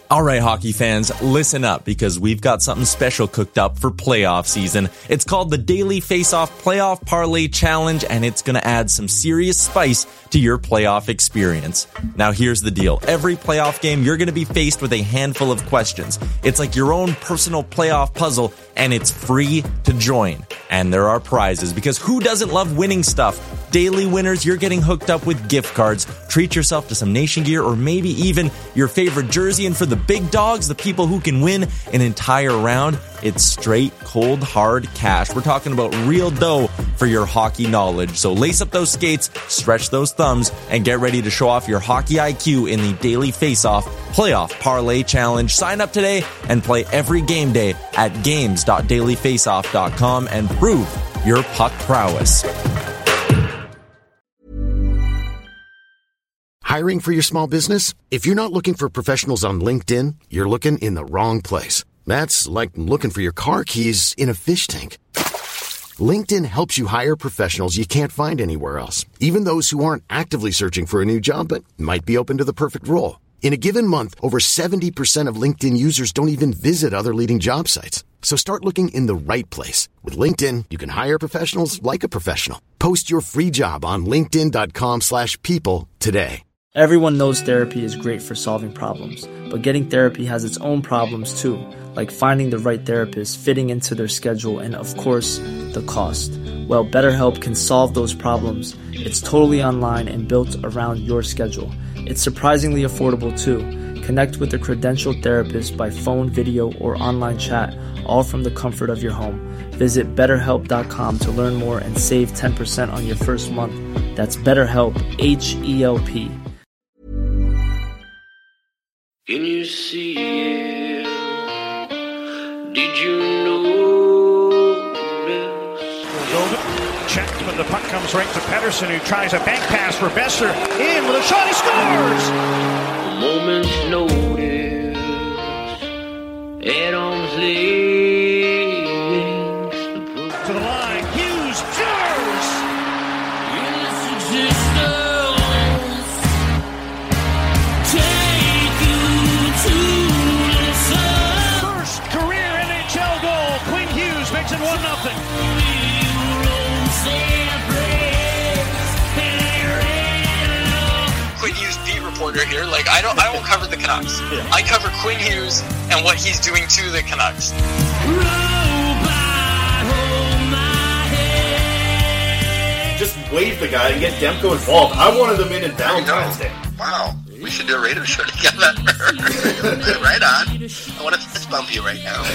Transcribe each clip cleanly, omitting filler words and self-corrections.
All right, hockey fans, listen up because we've got something special cooked up for playoff season. It's called the Daily Face-Off Playoff Parlay Challenge, and it's going to add some serious spice to your playoff experience. Now, here's the deal. Every playoff game, you're going to be faced with a handful of questions. It's like your own personal playoff puzzle, and it's free to join. And there are prizes, because who doesn't love winning stuff? Daily winners, you're getting hooked up with gift cards. Treat yourself to some Nation gear or maybe even your favorite jersey. And for the big dogs, the people who can win an entire round, it's straight, cold, hard cash. We're talking about real dough for your hockey knowledge. So lace up those skates, stretch those thumbs, and get ready to show off your hockey IQ in the Daily Face-Off Playoff Parlay Challenge. Sign up today and play every game day at games.dailyfaceoff.com and prove your puck prowess. Hiring for your small business? If you're not looking for professionals on LinkedIn, you're looking in the wrong place. That's like looking for your car keys in a fish tank. LinkedIn helps you hire professionals you can't find anywhere else, even those who aren't actively searching for a new job but might be open to the perfect role. In a given month, over 70% of LinkedIn users don't even visit other leading job sites. So start looking in the right place. With LinkedIn, you can hire professionals like a professional. Post your free job on linkedin.com/people today. Everyone knows therapy is great for solving problems, but getting therapy has its own problems too, like finding the right therapist, fitting into their schedule, and of course, the cost. Well, BetterHelp can solve those problems. It's totally online and built around your schedule. It's surprisingly affordable too. Connect with a credentialed therapist by phone, video, or online chat, all from the comfort of your home. Visit BetterHelp.com to learn more and save 10% on your first month. That's BetterHelp, H-E-L-P. Can you see it? Did you notice? Checked, but the puck comes right to Pettersson, who tries a bank pass for Besser. In with a shot, he scores! A moment's notice. At arm's length. To the line, Hughes scores! In this existence, take you to the sun. First career NHL goal. Quinn Hughes makes it 1-0. Quinn Hughes beat reporter here. Like I won't cover the Canucks. Yeah. I cover Quinn Hughes and what he's doing to the Canucks. Just wave the guy and get Demko involved. I wanted them in Valentine's Day. Wow. We should do a radio show together. Right on. I want to fist bump you right now.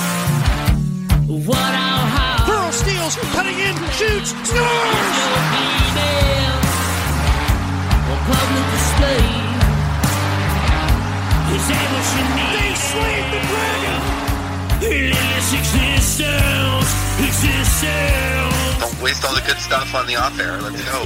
Pearl steals, cutting in, shoots, scores! They slayed the dragon! Don't waste all the good stuff on the off air. Let's go.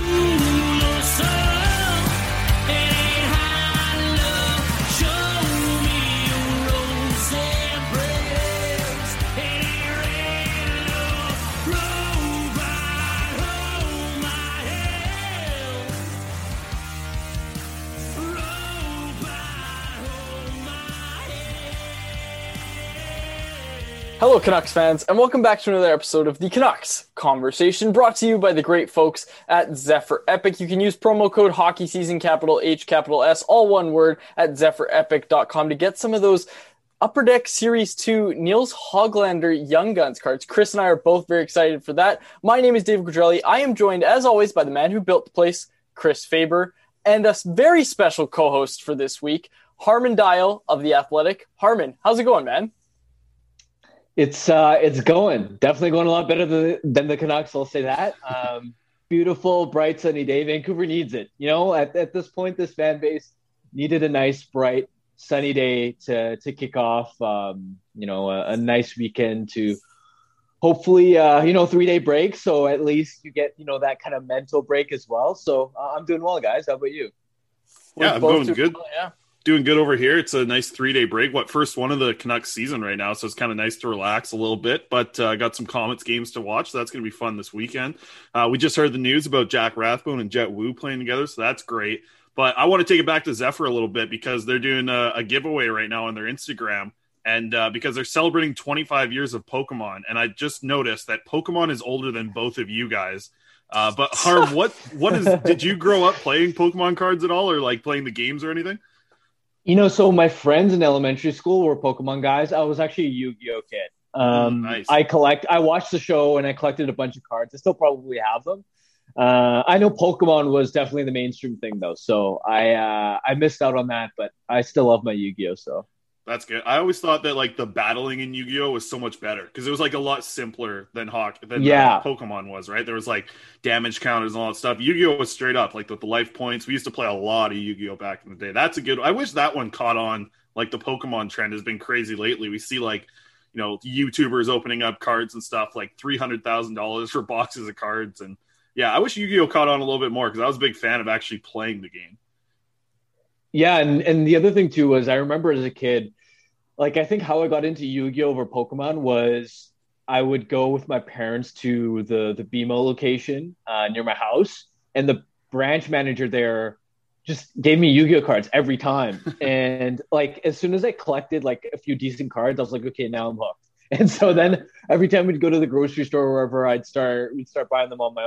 Hello, Canucks fans, and welcome back to another episode of the Canucks Conversation, brought to you by the great folks at Zephyr Epic. You can use promo code HOCKEYSEASON, capital H, capital S, all one word, at ZephyrEpic.com to get some of those Upper Deck Series 2 Niels Höglander Young Guns cards. Chris and I are both very excited for that. My name is David Quadrelli. I am joined, as always, by the man who built the place, Chris Faber, and a very special co-host for this week, Harman Dial of The Athletic. Harman, how's it going, man? It's going definitely going a lot better than the Canucks. I'll say that. Beautiful, bright, sunny day. Vancouver needs it. You know, at this point, this fan base needed a nice, bright, sunny day to kick off. A nice weekend to hopefully 3-day break. So at least you get that kind of mental break as well. So I'm doing well, guys. How about you? Yeah, I'm doing good. Well, yeah. Doing good over here. It's a nice 3-day break. First one of the Canucks season right now, so it's kind of nice to relax a little bit. But got some Comets games to watch, so that's going to be fun this weekend. We just heard the news about Jack Rathbone and Jet Wu playing together, so that's great. But I want to take it back to Zephyr a little bit because they're doing a giveaway right now on their Instagram. And because they're celebrating 25 years of Pokemon. And I just noticed that Pokemon is older than both of you guys. But Harm, did you grow up playing Pokemon cards at all, or like playing the games or anything? So my friends in elementary school were Pokemon guys. I was actually a Yu-Gi-Oh kid. Nice. I watched the show and I collected a bunch of cards. I still probably have them. I know Pokemon was definitely the mainstream thing though. So I missed out on that, but I still love my Yu-Gi-Oh. So that's good. I always thought that like the battling in Yu-Gi-Oh was so much better because it was like a lot simpler than Pokemon was, right? There was like damage counters and all that stuff. Yu-Gi-Oh was straight up like with the life points. We used to play a lot of Yu-Gi-Oh back in the day. That's a good. I wish that one caught on. Like the Pokemon trend has been crazy lately. We see like, YouTubers opening up cards and stuff like $300,000 for boxes of cards. And yeah, I wish Yu-Gi-Oh caught on a little bit more because I was a big fan of actually playing the game. Yeah, and the other thing too was I remember as a kid, like I think how I got into Yu-Gi-Oh over Pokemon was I would go with my parents to the BMO location near my house, and the branch manager there just gave me Yu-Gi-Oh cards every time. And like as soon as I collected like a few decent cards, I was like, okay, now I'm hooked. And so then every time we'd go to the grocery store or wherever, we'd start buying them on my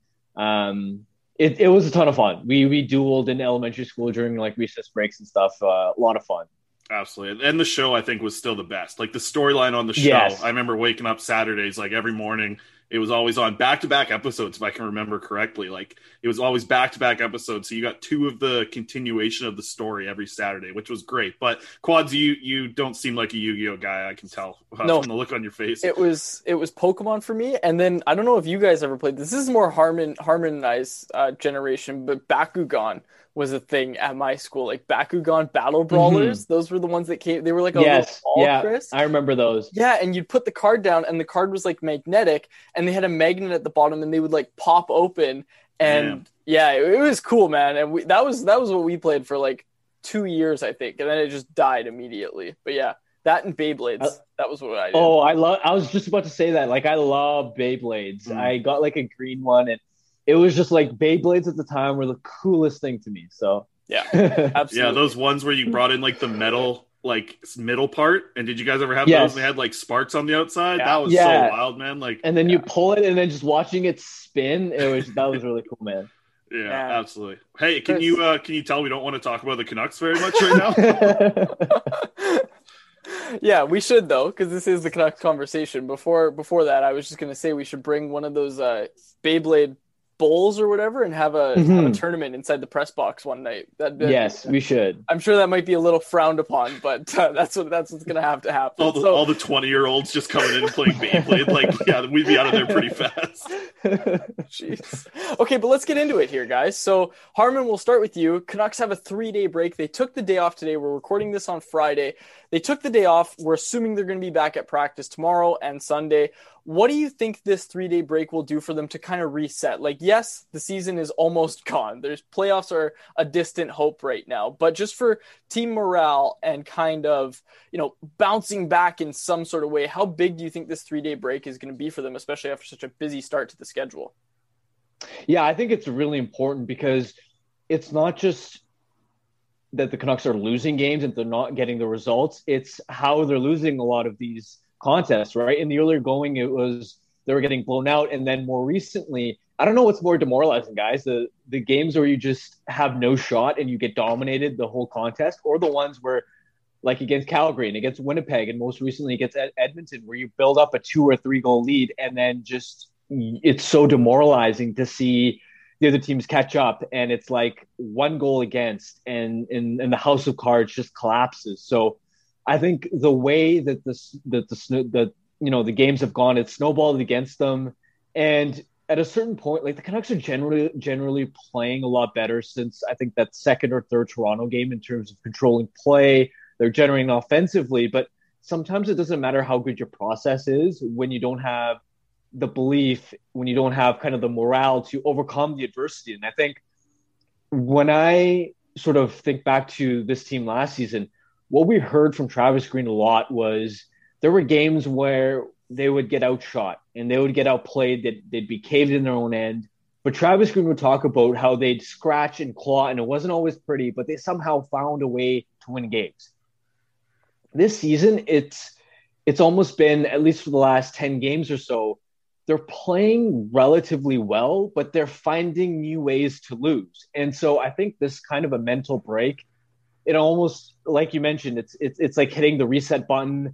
own. It was a ton of fun. We dueled in elementary school during like recess breaks and stuff. A lot of fun. Absolutely. And the show, I think, was still the best. Like the storyline on the show, yes. I remember waking up Saturdays, like every morning, it was always on back-to-back episodes, if I can remember correctly. Like it was always back-to-back episodes. So you got two of the continuation of the story every Saturday, which was great. But Quads, you don't seem like a Yu-Gi-Oh guy, I can tell from the look on your face. It was Pokemon for me. And then I don't know if you guys ever played this. This is more Harmon and I's generation, but Bakugan was a thing at my school, like Bakugan Battle Brawlers. Mm-hmm. Those were the ones that came. They were like a little ball, Chris. I remember those. Yeah, and you'd put the card down, and the card was like magnetic, and they had a magnet at the bottom, and they would like pop open. And it was cool, man. And that was what we played for like 2 years, I think, and then it just died immediately. But yeah, that and Beyblades, that was what I did. Oh, I was just about to say that. Like, I love Beyblades. Mm. I got like a green one, and it was just like Beyblades at the time were the coolest thing to me. So yeah, absolutely. Yeah, those ones where you brought in like the metal, like middle part. And did you guys ever have those? They had like sparks on the outside. Yeah. That was so wild, man. Like, and then you pull it, and then just watching it spin, that was really cool, man. Yeah, absolutely. Hey, can you tell we don't want to talk about the Canucks very much right now? Yeah, we should though, because this is the Canucks conversation. Before that, I was just gonna say we should bring one of those Beyblade bowls or whatever and have a tournament inside the press box one night. Yes, we should. I'm sure that might be a little frowned upon, but that's what's gonna have to happen. All the 20-year-olds just coming in and playing Beyblade, like we'd be out of there pretty fast. Jeez. Okay, but let's get into it here, guys. So Harmon, we'll start with you. Canucks have a 3-day break. They took the day off today. We're recording this on Friday. They took the day off. We're assuming they're going to be back at practice tomorrow and Sunday. What do you think this 3-day break will do for them to kind of reset? Like, yes, the season is almost gone. Playoffs are a distant hope right now, but just for team morale and kind of, bouncing back in some sort of way, how big do you think this 3-day break is going to be for them, especially after such a busy start to the schedule? Yeah, I think it's really important because it's not just that the Canucks are losing games and they're not getting the results. It's how they're losing a lot of these contests, right? In the earlier going, it was they were getting blown out. And then more recently, I don't know what's more demoralizing, guys, the games where you just have no shot and you get dominated the whole contest, or the ones where, like against Calgary and against Winnipeg, and most recently against Edmonton, where you build up a 2 or 3 goal lead and then just it's so demoralizing to see the other teams catch up, and it's like 1 goal against, and the house of cards just collapses. So I think the way that the games have gone, it's snowballed against them, and at a certain point, like the Canucks are generally playing a lot better since I think that second or third Toronto game in terms of controlling play. They're generating offensively, but sometimes it doesn't matter how good your process is when you don't have the belief, when you don't have kind of the morale to overcome the adversity. And I think when I sort of think back to this team last season, what we heard from Travis Green a lot was there were games where they would get outshot and they would get outplayed, that they'd be caved in their own end, But Travis Green would talk about how they'd scratch and claw, and it wasn't always pretty, but they somehow found a way to win games. This season, it's almost been, at least for the last 10 games or so, they're playing relatively well, but they're finding new ways to lose. And so I think this kind of a mental break, it almost, like you mentioned, it's like hitting the reset button,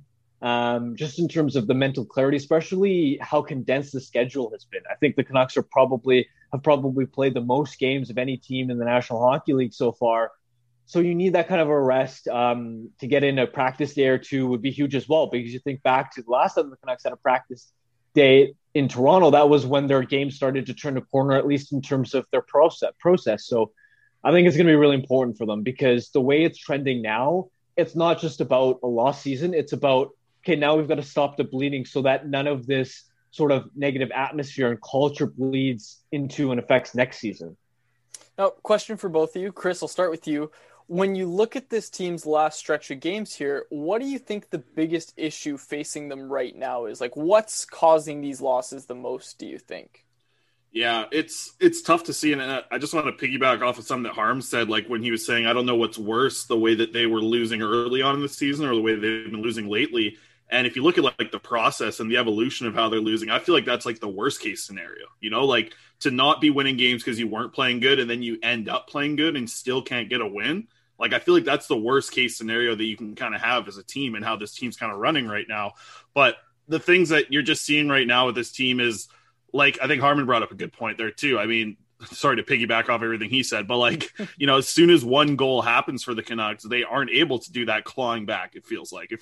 just in terms of the mental clarity, especially how condensed the schedule has been. I think the Canucks have probably played the most games of any team in the National Hockey League so far. So you need that kind of a rest to get in a practice day or two would be huge as well, because you think back to the last time the Canucks had a practice day in Toronto, that was when their game started to turn the corner, at least in terms of their process. So I think it's going to be really important for them, because the way it's trending now, it's not just about a lost season. It's about, okay, now we've got to stop the bleeding so that none of this sort of negative atmosphere and culture bleeds into and affects next season. Now, question for both of you. Chris, I'll start with you. When you look at this team's last stretch of games here, what do you think the biggest issue facing them right now is? Like, what's causing these losses the most, do you think? Yeah, it's tough to see. And I just want to piggyback off of something that Harm said, like when he was saying, I don't know what's worse, the way that they were losing early on in the season or the way they've been losing lately. And if you look at like the process and the evolution of how they're losing, I feel like that's like the worst case scenario, like to not be winning games because you weren't playing good and then you end up playing good and still can't get a win. Like, I feel like that's the worst case scenario that you can kind of have as a team and how this team's kind of running right now. But the things that you're just seeing right now with this team is, like, I think Harmon brought up a good point there too. I mean, sorry to piggyback off everything he said, but like, as soon as one goal happens for the Canucks, they aren't able to do that clawing back. It feels like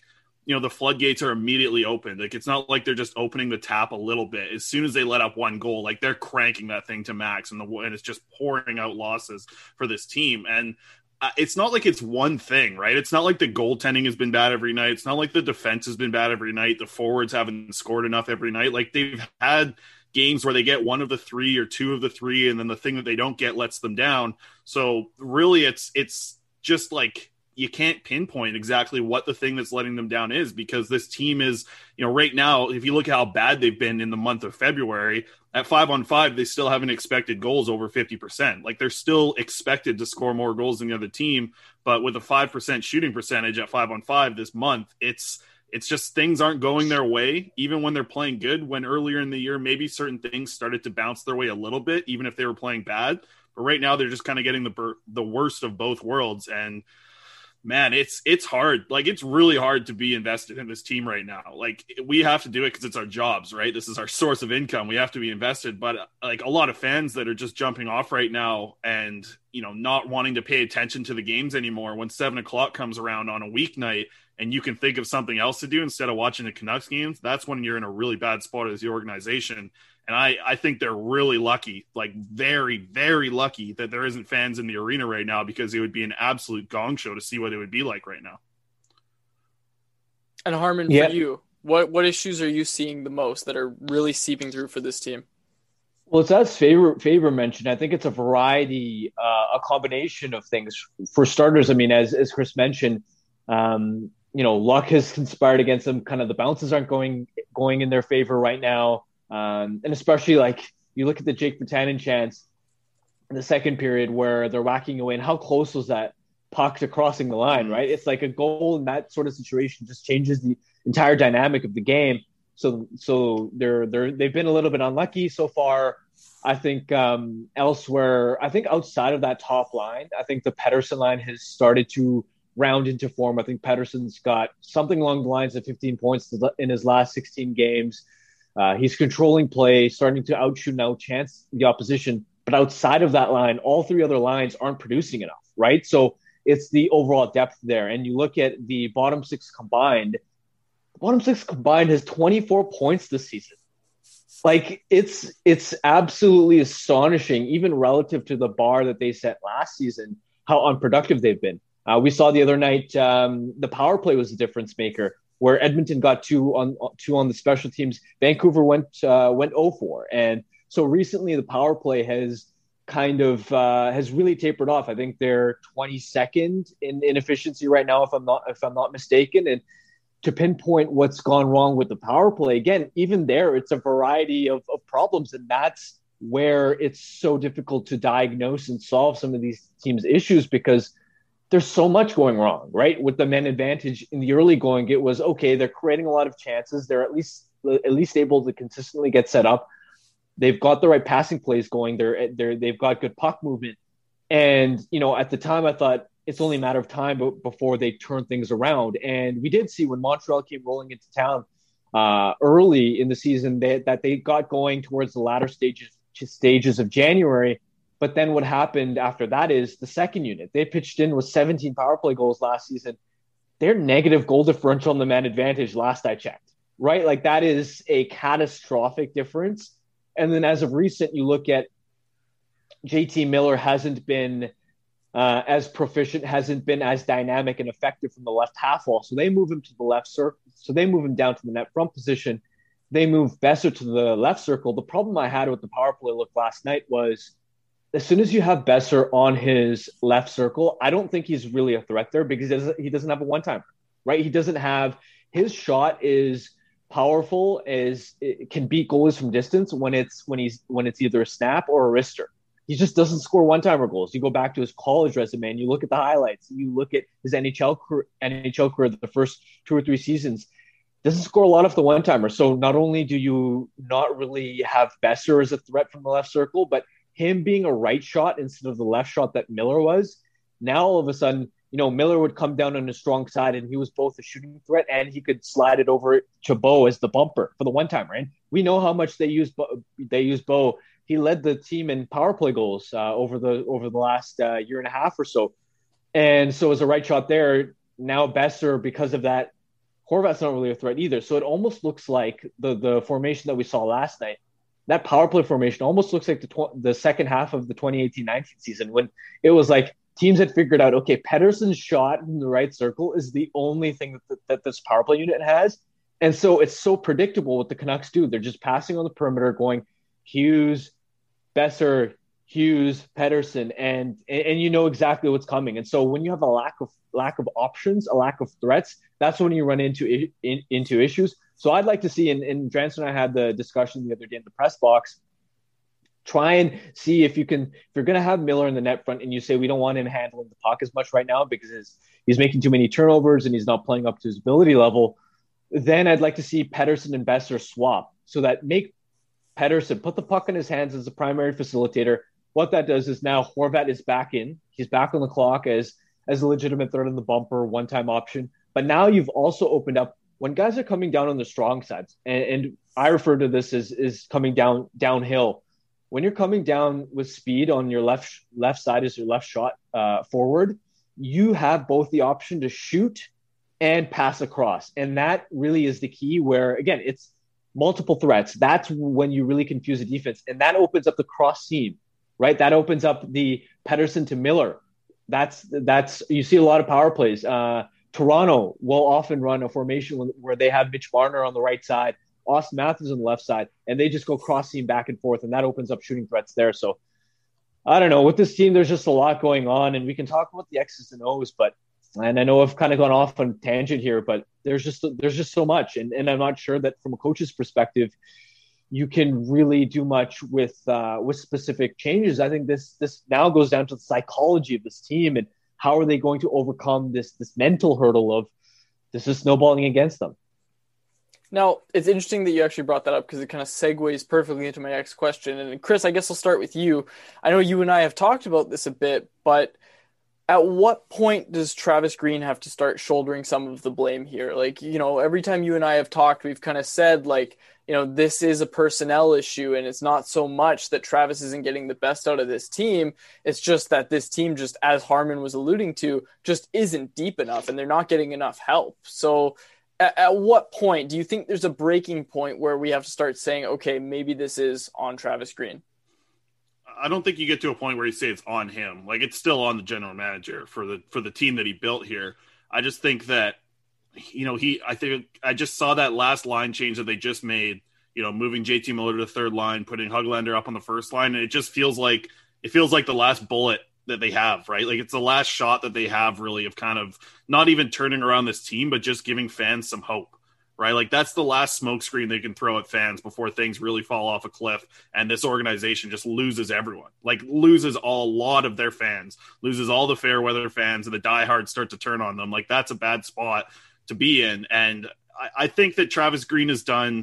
the floodgates are immediately open. Like, it's not like they're just opening the tap a little bit. As soon as they let up one goal, like they're cranking that thing to max and it's just pouring out losses for this team. And it's not like it's one thing, right? It's not like the goaltending has been bad every night. It's not like the defense has been bad every night. The forwards haven't scored enough every night. Like, they've had games where they get one of the three or two of the three, and then the thing that they don't get lets them down. So really it's just like, you can't pinpoint exactly what the thing that's letting them down is, because this team is, right now, if you look at how bad they've been in the month of February, at 5-on-5, they still haven't expected goals over 50%. Like, they're still expected to score more goals than the other team, but with a 5% shooting percentage at 5-on-5 this month, it's just things aren't going their way, even when they're playing good, when earlier in the year, maybe certain things started to bounce their way a little bit, even if they were playing bad. But right now, they're just kind of getting the worst of both worlds. And man, it's hard. Like, it's really hard to be invested in this team right now. Like, we have to do it because it's our jobs, right? This is our source of income. We have to be invested. But like a lot of fans that are just jumping off right now and, not wanting to pay attention to the games anymore. When 7:00 comes around on a weeknight and you can think of something else to do instead of watching the Canucks games, that's when you're in a really bad spot as the organization. And I think they're really lucky, like very, very lucky that there isn't fans in the arena right now, because it would be an absolute gong show to see what it would be like right now. And Harmon, for you, what issues are you seeing the most that are really seeping through for this team? Well, it's as Faber mentioned. I think it's a variety, a combination of things. For starters, I mean, as Chris mentioned, luck has conspired against them. Kind of the bounces aren't going in their favor right now. And especially, like, you look at the Jake Virtanen chance in the second period where they're whacking away, and how close was that puck to crossing the line, right? It's like a goal in that sort of situation just changes the entire dynamic of the game. So they've been a little bit unlucky so far. I think elsewhere, I think outside of that top line, I think the Pettersson line has started to round into form. I think Pettersson's got something along the lines of 15 points in his last 16 games. He's controlling play, starting to outshoot and outchance the opposition. But outside of that line, all three other lines aren't producing enough, right? So it's the overall depth there. And you look at the bottom six combined. The bottom six combined has 24 points this season. Like, it's absolutely astonishing, even relative to the bar that they set last season, how unproductive they've been. We saw the other night the power play was a difference maker, where Edmonton got two on the special teams. Vancouver went 0-4. And so recently the power play has kind of has really tapered off. I think they're 22nd in efficiency right now, if I'm not mistaken. And to pinpoint what's gone wrong with the power play, again, even there, it's a variety of problems. And that's where it's so difficult to diagnose and solve some of these teams' issues because there's so much going wrong, right? With the men advantage in the early going, it was okay. They're creating a lot of chances. They're at least able to consistently get set up. They've got the right passing plays going. They've got good puck movement. And, at the time I thought it's only a matter of time before they turn things around. And we did see when Montreal came rolling into town early in the season that they got going towards the latter stages of January. But then what happened after that is the second unit. They pitched in with 17 power play goals last season. They're negative goal differential on the man advantage last I checked, right? Like that is a catastrophic difference. And then as of recent, you look at JT Miller hasn't been as proficient, hasn't been as dynamic and effective from the left half wall. So they move him to the left circle. So they move him down to the net front position. They move Besser to the left circle. The problem I had with the power play look last night was as soon as you have Besser on his left circle, I don't think he's really a threat there because he doesn't have a one-timer, right? He doesn't have – his shot is powerful, it can beat goalies from distance when it's either a snap or a wrister. He just doesn't score one-timer goals. You go back to his college resume and you look at the highlights. You look at his NHL career the first 2 or 3 seasons. Doesn't score a lot of the one-timer. So not only do you not really have Besser as a threat from the left circle, but him being a right shot instead of the left shot that Miller was, now all of a sudden, Miller would come down on his strong side and he was both a shooting threat and he could slide it over to Bo as the bumper for the one-timer. And we know how much they use Bo. He led the team in power play goals over the last year and a half or so. And so as a right shot there, now Besser, because of that, Horvat's not really a threat either. So it almost looks like the formation that we saw last night, that power play formation almost looks like the second half of the 2018-19 season when it was like teams had figured out, okay, Pettersson's shot in the right circle is the only thing that this power play unit has. And so it's so predictable what the Canucks do. They're just passing on the perimeter going Hughes, Besser, Hughes, Pettersson, and you know exactly what's coming. And so when you have a lack of options, a lack of threats, that's when you run into issues. So I'd like to see, and Dranson and I had the discussion the other day in the press box, try and see if you're going to have Miller in the net front and you say we don't want him handling the puck as much right now because he's making too many turnovers and he's not playing up to his ability level, then I'd like to see Pettersson and Besser swap so that make Pettersson put the puck in his hands as a primary facilitator. What that does is now Horvat is back in. He's back on the clock as a legitimate threat in the bumper, one-time option. But now you've also opened up when guys are coming down on the strong sides, and I refer to this as coming downhill. When you're coming down with speed on your left side as your left shot forward, you have both the option to shoot and pass across. And that really is the key where, again, it's multiple threats. That's when you really confuse the defense. And that opens up the cross seam, right? That opens up the Pettersson to Miller. That's you see a lot of power plays. Toronto will often run a formation where they have Mitch Marner on the right side, Austin Matthews on the left side, and they just go cross seam back and forth, and that opens up shooting threats there. So I don't know. With this team, there's just a lot going on, and we can talk about the X's and O's, and I know I've kind of gone off on a tangent here, but there's just so much, and I'm not sure that from a coach's perspective, you can really do much with specific changes. I think this now goes down to the psychology of this team and how are they going to overcome this mental hurdle of this is snowballing against them. Now, it's interesting that you actually brought that up because it kind of segues perfectly into my next question. And Chris, I guess I'll start with you. I know you and I have talked about this a bit, but at what point does Travis Green have to start shouldering some of the blame here? Like, every time you and I have talked, we've kind of said, like, this is a personnel issue, and it's not so much that Travis isn't getting the best out of this team. It's just that this team, just as Harman was alluding to, just isn't deep enough, and they're not getting enough help. So at what point do you think there's a breaking point where we have to start saying, okay, maybe this is on Travis Green? I don't think you get to a point where you say it's on him. Like, it's still on the general manager for the team that he built here. I just think that, I just saw that last line change that they just made, moving JT Miller to the third line, putting Höglander up on the first line. And it just feels like the last bullet that they have, right? Like, it's the last shot that they have really of kind of not even turning around this team, but just giving fans some hope. right? Like that's the last smokescreen they can throw at fans before things really fall off a cliff and this organization just loses everyone, like loses a lot of their fans, loses all the fair weather fans, and the diehards start to turn on them. Like that's a bad spot to be in. And I think that Travis Green has done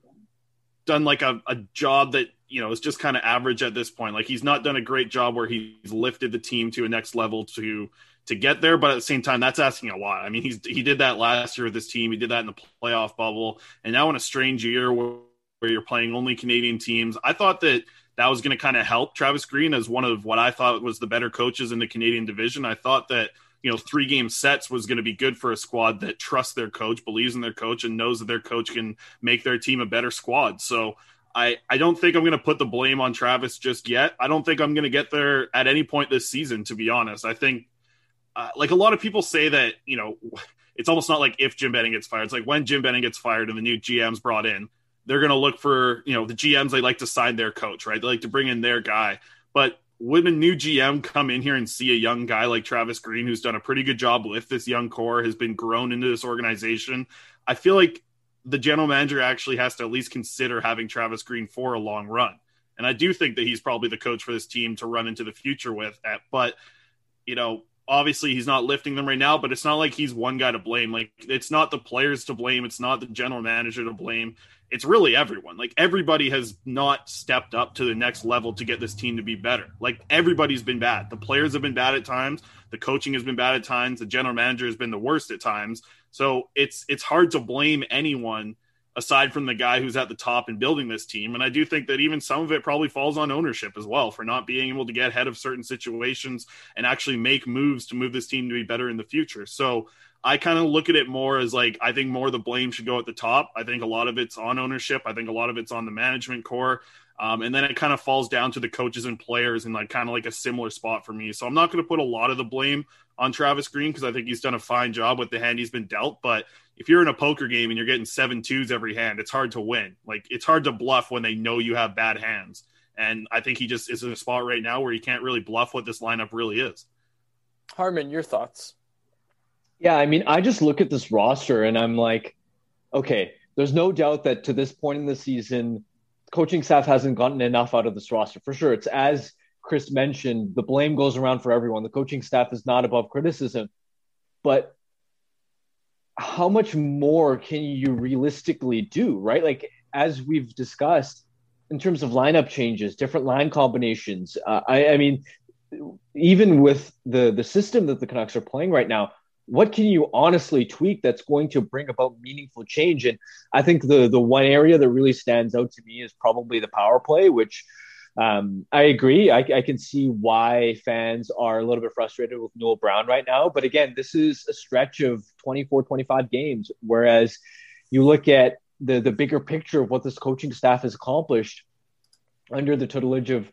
like a job that, you know, is just kind of average at this point. Like he's not done a great job where he's lifted the team to a next level to get there, but at the same time, that's asking a lot. I mean, he did that last year with this team. He did that in the playoff bubble, and now in a strange year where you're playing only Canadian teams. I thought that was going to kind of help Travis Green as one of what I thought was the better coaches in the Canadian division. I thought that, you know, 3-game sets was going to be good for a squad that trusts their coach, believes in their coach, and knows that their coach can make their team a better squad. So I don't think I'm going to put the blame on Travis just yet. I don't think I'm going to get there at any point this season, to be honest. I think, like a lot of people say that, you know, it's almost not like if Jim Benning gets fired. It's like when Jim Benning gets fired and the new GM's brought in, they're going to look for, you know, the GMs, they like to sign their coach, right? They like to bring in their guy. But would a new GM come in here and see a young guy like Travis Green, who's done a pretty good job with this young core, has been grown into this organization? I feel like the general manager actually has to at least consider having Travis Green for a long run. And I do think that he's probably the coach for this team to run into the future with. But, you know, obviously he's not lifting them right now, but it's not like he's one guy to blame. Like it's not the players to blame. It's not the general manager to blame. It's really everyone. Like everybody has not stepped up to the next level to get this team to be better. Like everybody's been bad. The players have been bad at times. The coaching has been bad at times. The general manager has been the worst at times. So it's hard to blame anyone aside from the guy who's at the top and building this team. And I do think that even some of it probably falls on ownership as well for not being able to get ahead of certain situations and actually make moves to move this team to be better in the future. So I kind of look at it more as like, I think more of the blame should go at the top. I think a lot of it's on ownership. I think a lot of it's on the management core. And then it kind of falls down to the coaches and players in like kind of like a similar spot for me. So I'm not going to put a lot of the blame on Travis Green because I think he's done a fine job with the hand he's been dealt. But if you're in a poker game and you're getting 7-2s every hand, it's hard to win. Like it's hard to bluff when they know you have bad hands. And I think he just is in a spot right now where he can't really bluff what this lineup really is. Harman, your thoughts? Yeah, I mean, I just look at this roster and I'm like, okay, there's no doubt that to this point in the season, coaching staff hasn't gotten enough out of this roster. For sure. It's as Chris mentioned, the blame goes around for everyone. The coaching staff is not above criticism. But how much more can you realistically do, right? Like, as we've discussed, in terms of lineup changes, different line combinations, I mean, even with the system that the Canucks are playing right now, what can you honestly tweak that's going to bring about meaningful change? And I think the one area that really stands out to me is probably the power play, which I agree. I can see why fans are a little bit frustrated with Noel Brown right now. But again, this is a stretch of 24, 25 games, whereas you look at the bigger picture of what this coaching staff has accomplished under the tutelage of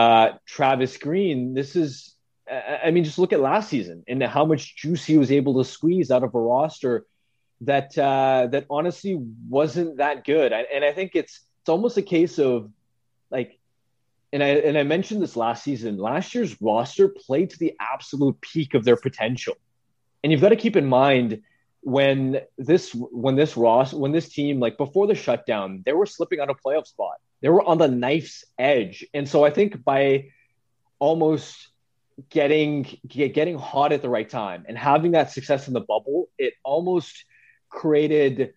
Travis Green. This is, I mean, just look at last season and how much juice he was able to squeeze out of a roster that honestly wasn't that good. And I think it's almost a case of like, and I mentioned this last season, last year's roster played to the absolute peak of their potential. And you've got to keep in mind when this team, like before the shutdown, they were slipping on a playoff spot. They were on the knife's edge. And so I think by almost getting hot at the right time and having that success in the bubble, it almost created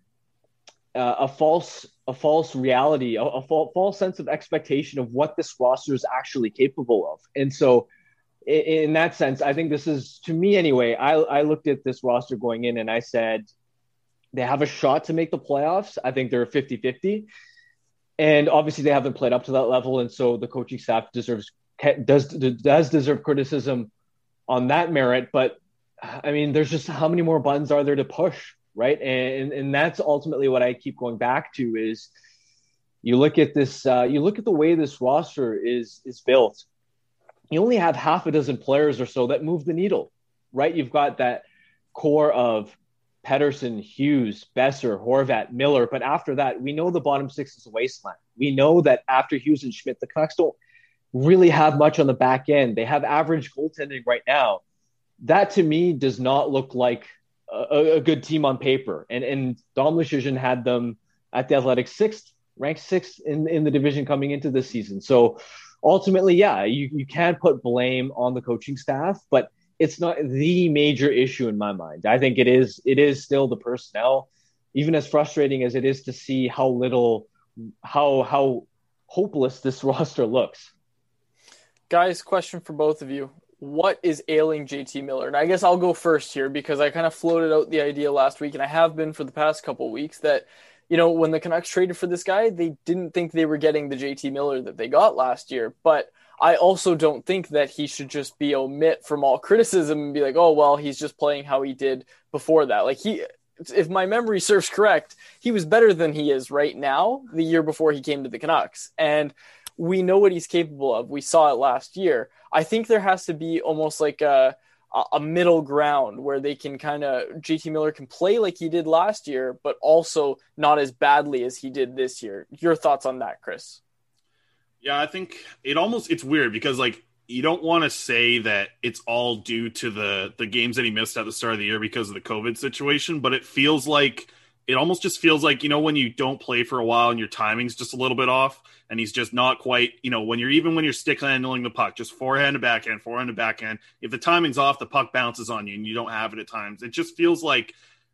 a false reality, a false sense of expectation of what this roster is actually capable of. And so in that sense, I think this is, to me anyway, I looked at this roster going in and I said, they have a shot to make the playoffs. I think they're 50-50. And obviously they haven't played up to that level. And so the coaching staff does deserve criticism on that merit. But I mean, there's just how many more buttons are there to push, right? And that's ultimately what I keep going back to is you look at this, you look at the way this roster is built. You only have half a dozen players or so that move the needle, right? You've got that core of Pettersson, Hughes, Besser, Horvat, Miller. But after that, we know the bottom six is a wasteland. We know that after Hughes and Schmidt, the Canucks don't really have much on the back end. They have average goaltending right now. That to me does not look like a good team on paper. And Dom Luszczyszyn had them at the Athletics ranked sixth in the division coming into this season. So ultimately, yeah, you can put blame on the coaching staff, but it's not the major issue in my mind. I think it is still the personnel, even as frustrating as it is to see how hopeless this roster looks. Guys, question for both of you. What is ailing JT Miller? And I guess I'll go first here because I kind of floated out the idea last week, and I have been for the past couple of weeks, that, you know, when the Canucks traded for this guy, they didn't think they were getting the JT Miller that they got last year. But I also don't think that he should just be omit from all criticism and be like, oh, well, he's just playing how he did before that. Like, if my memory serves correct, he was better than he is right now the year before he came to the Canucks. And we know what he's capable of. We saw it last year. I think there has to be almost like a middle ground where they can JT Miller can play like he did last year, but also not as badly as he did this year. Your thoughts on that, Chris? Yeah, I think it's weird because, like, you don't want to say that it's all due to the games that he missed at the start of the year because of the COVID situation, but it almost just feels like, you know, when you don't play for a while and your timing's just a little bit off and he's just not quite, you know, when you're stick handling the puck, just forehand to backhand, if the timing's off, the puck bounces on you and you don't have it at times. It just feels like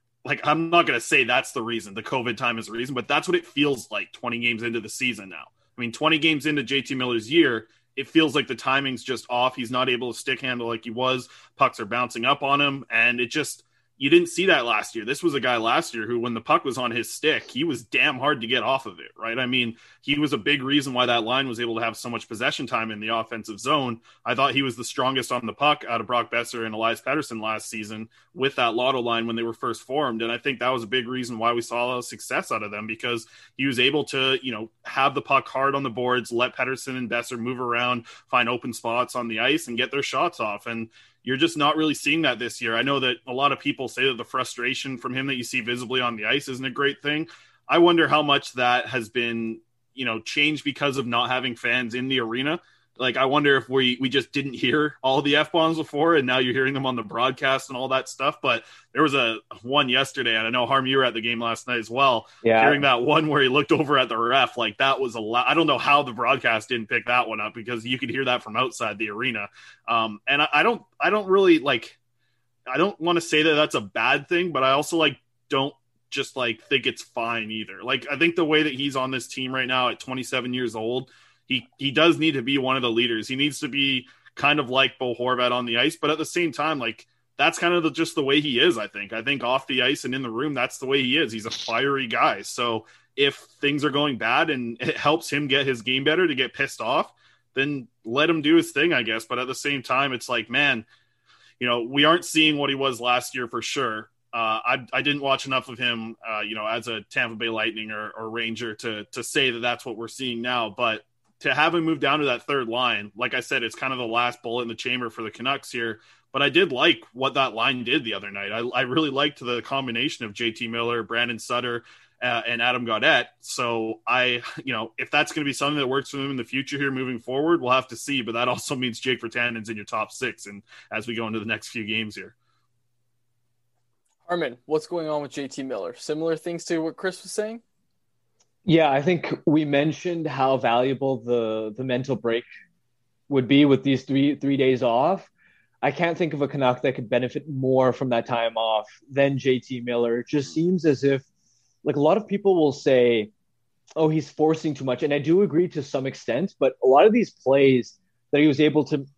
I'm not going to say that's the reason, the COVID time is the reason, but that's what it feels like 20 games into the season now. I mean, 20 games into JT Miller's year, it feels like the timing's just off. He's not able to stick handle like he was. Pucks are bouncing up on him, and you didn't see that last year. This was a guy last year who, when the puck was on his stick, he was damn hard to get off of it, right? I mean, he was a big reason why that line was able to have so much possession time in the offensive zone. I thought he was the strongest on the puck out of Brock Boeser and Elias Pettersson last season with that Lotto line when they were first formed. And I think that was a big reason why we saw a lot of success out of them, because he was able to, you know, have the puck hard on the boards, let Pettersson and Boeser move around, find open spots on the ice and get their shots off. And you're just not really seeing that this year. I know that a lot of people say that the frustration from him that you see visibly on the ice isn't a great thing. I wonder how much that has been, you know, changed because of not having fans in the arena. Like, I wonder if we just didn't hear all the F-bombs before, and now you're hearing them on the broadcast and all that stuff. But there was one yesterday, and I know, Harm, you were at the game last night as well. Yeah. Hearing that one where he looked over at the ref, like, that was a lot. I don't know how the broadcast didn't pick that one up, because you could hear that from outside the arena. And I don't really, like, I don't want to say that that's a bad thing, but I also, like, don't just, like, think it's fine either. Like, I think the way that he's on this team right now at 27 years old, He does need to be one of the leaders. He needs to be kind of like Bo Horvat on the ice, but at the same time, like, that's kind of just the way he is, I think. I think off the ice and in the room, that's the way he is. He's a fiery guy. So if things are going bad and it helps him get his game better to get pissed off, then let him do his thing, I guess. But at the same time, it's like, man, you know, we aren't seeing what he was last year for sure. I didn't watch enough of him, you know, as a Tampa Bay Lightning or Ranger to say that that's what we're seeing now. But to have him move down to that third line, like I said, it's kind of the last bullet in the chamber for the Canucks here. But I did like what that line did the other night. I really liked the combination of JT Miller, Brandon Sutter, and Adam Gaudette. So you know, if that's going to be something that works for them in the future here moving forward, we'll have to see. But that also means Jake Virtanen's in your top six, and as we go into the next few games here. Armin, what's going on with JT Miller? Similar things to what Chris was saying? Yeah, I think we mentioned how valuable the mental break would be with these three days off. I can't think of a Canuck that could benefit more from that time off than JT Miller. It just seems as if, like, a lot of people will say, oh, he's forcing too much. And I do agree to some extent, but a lot of these plays that he was able to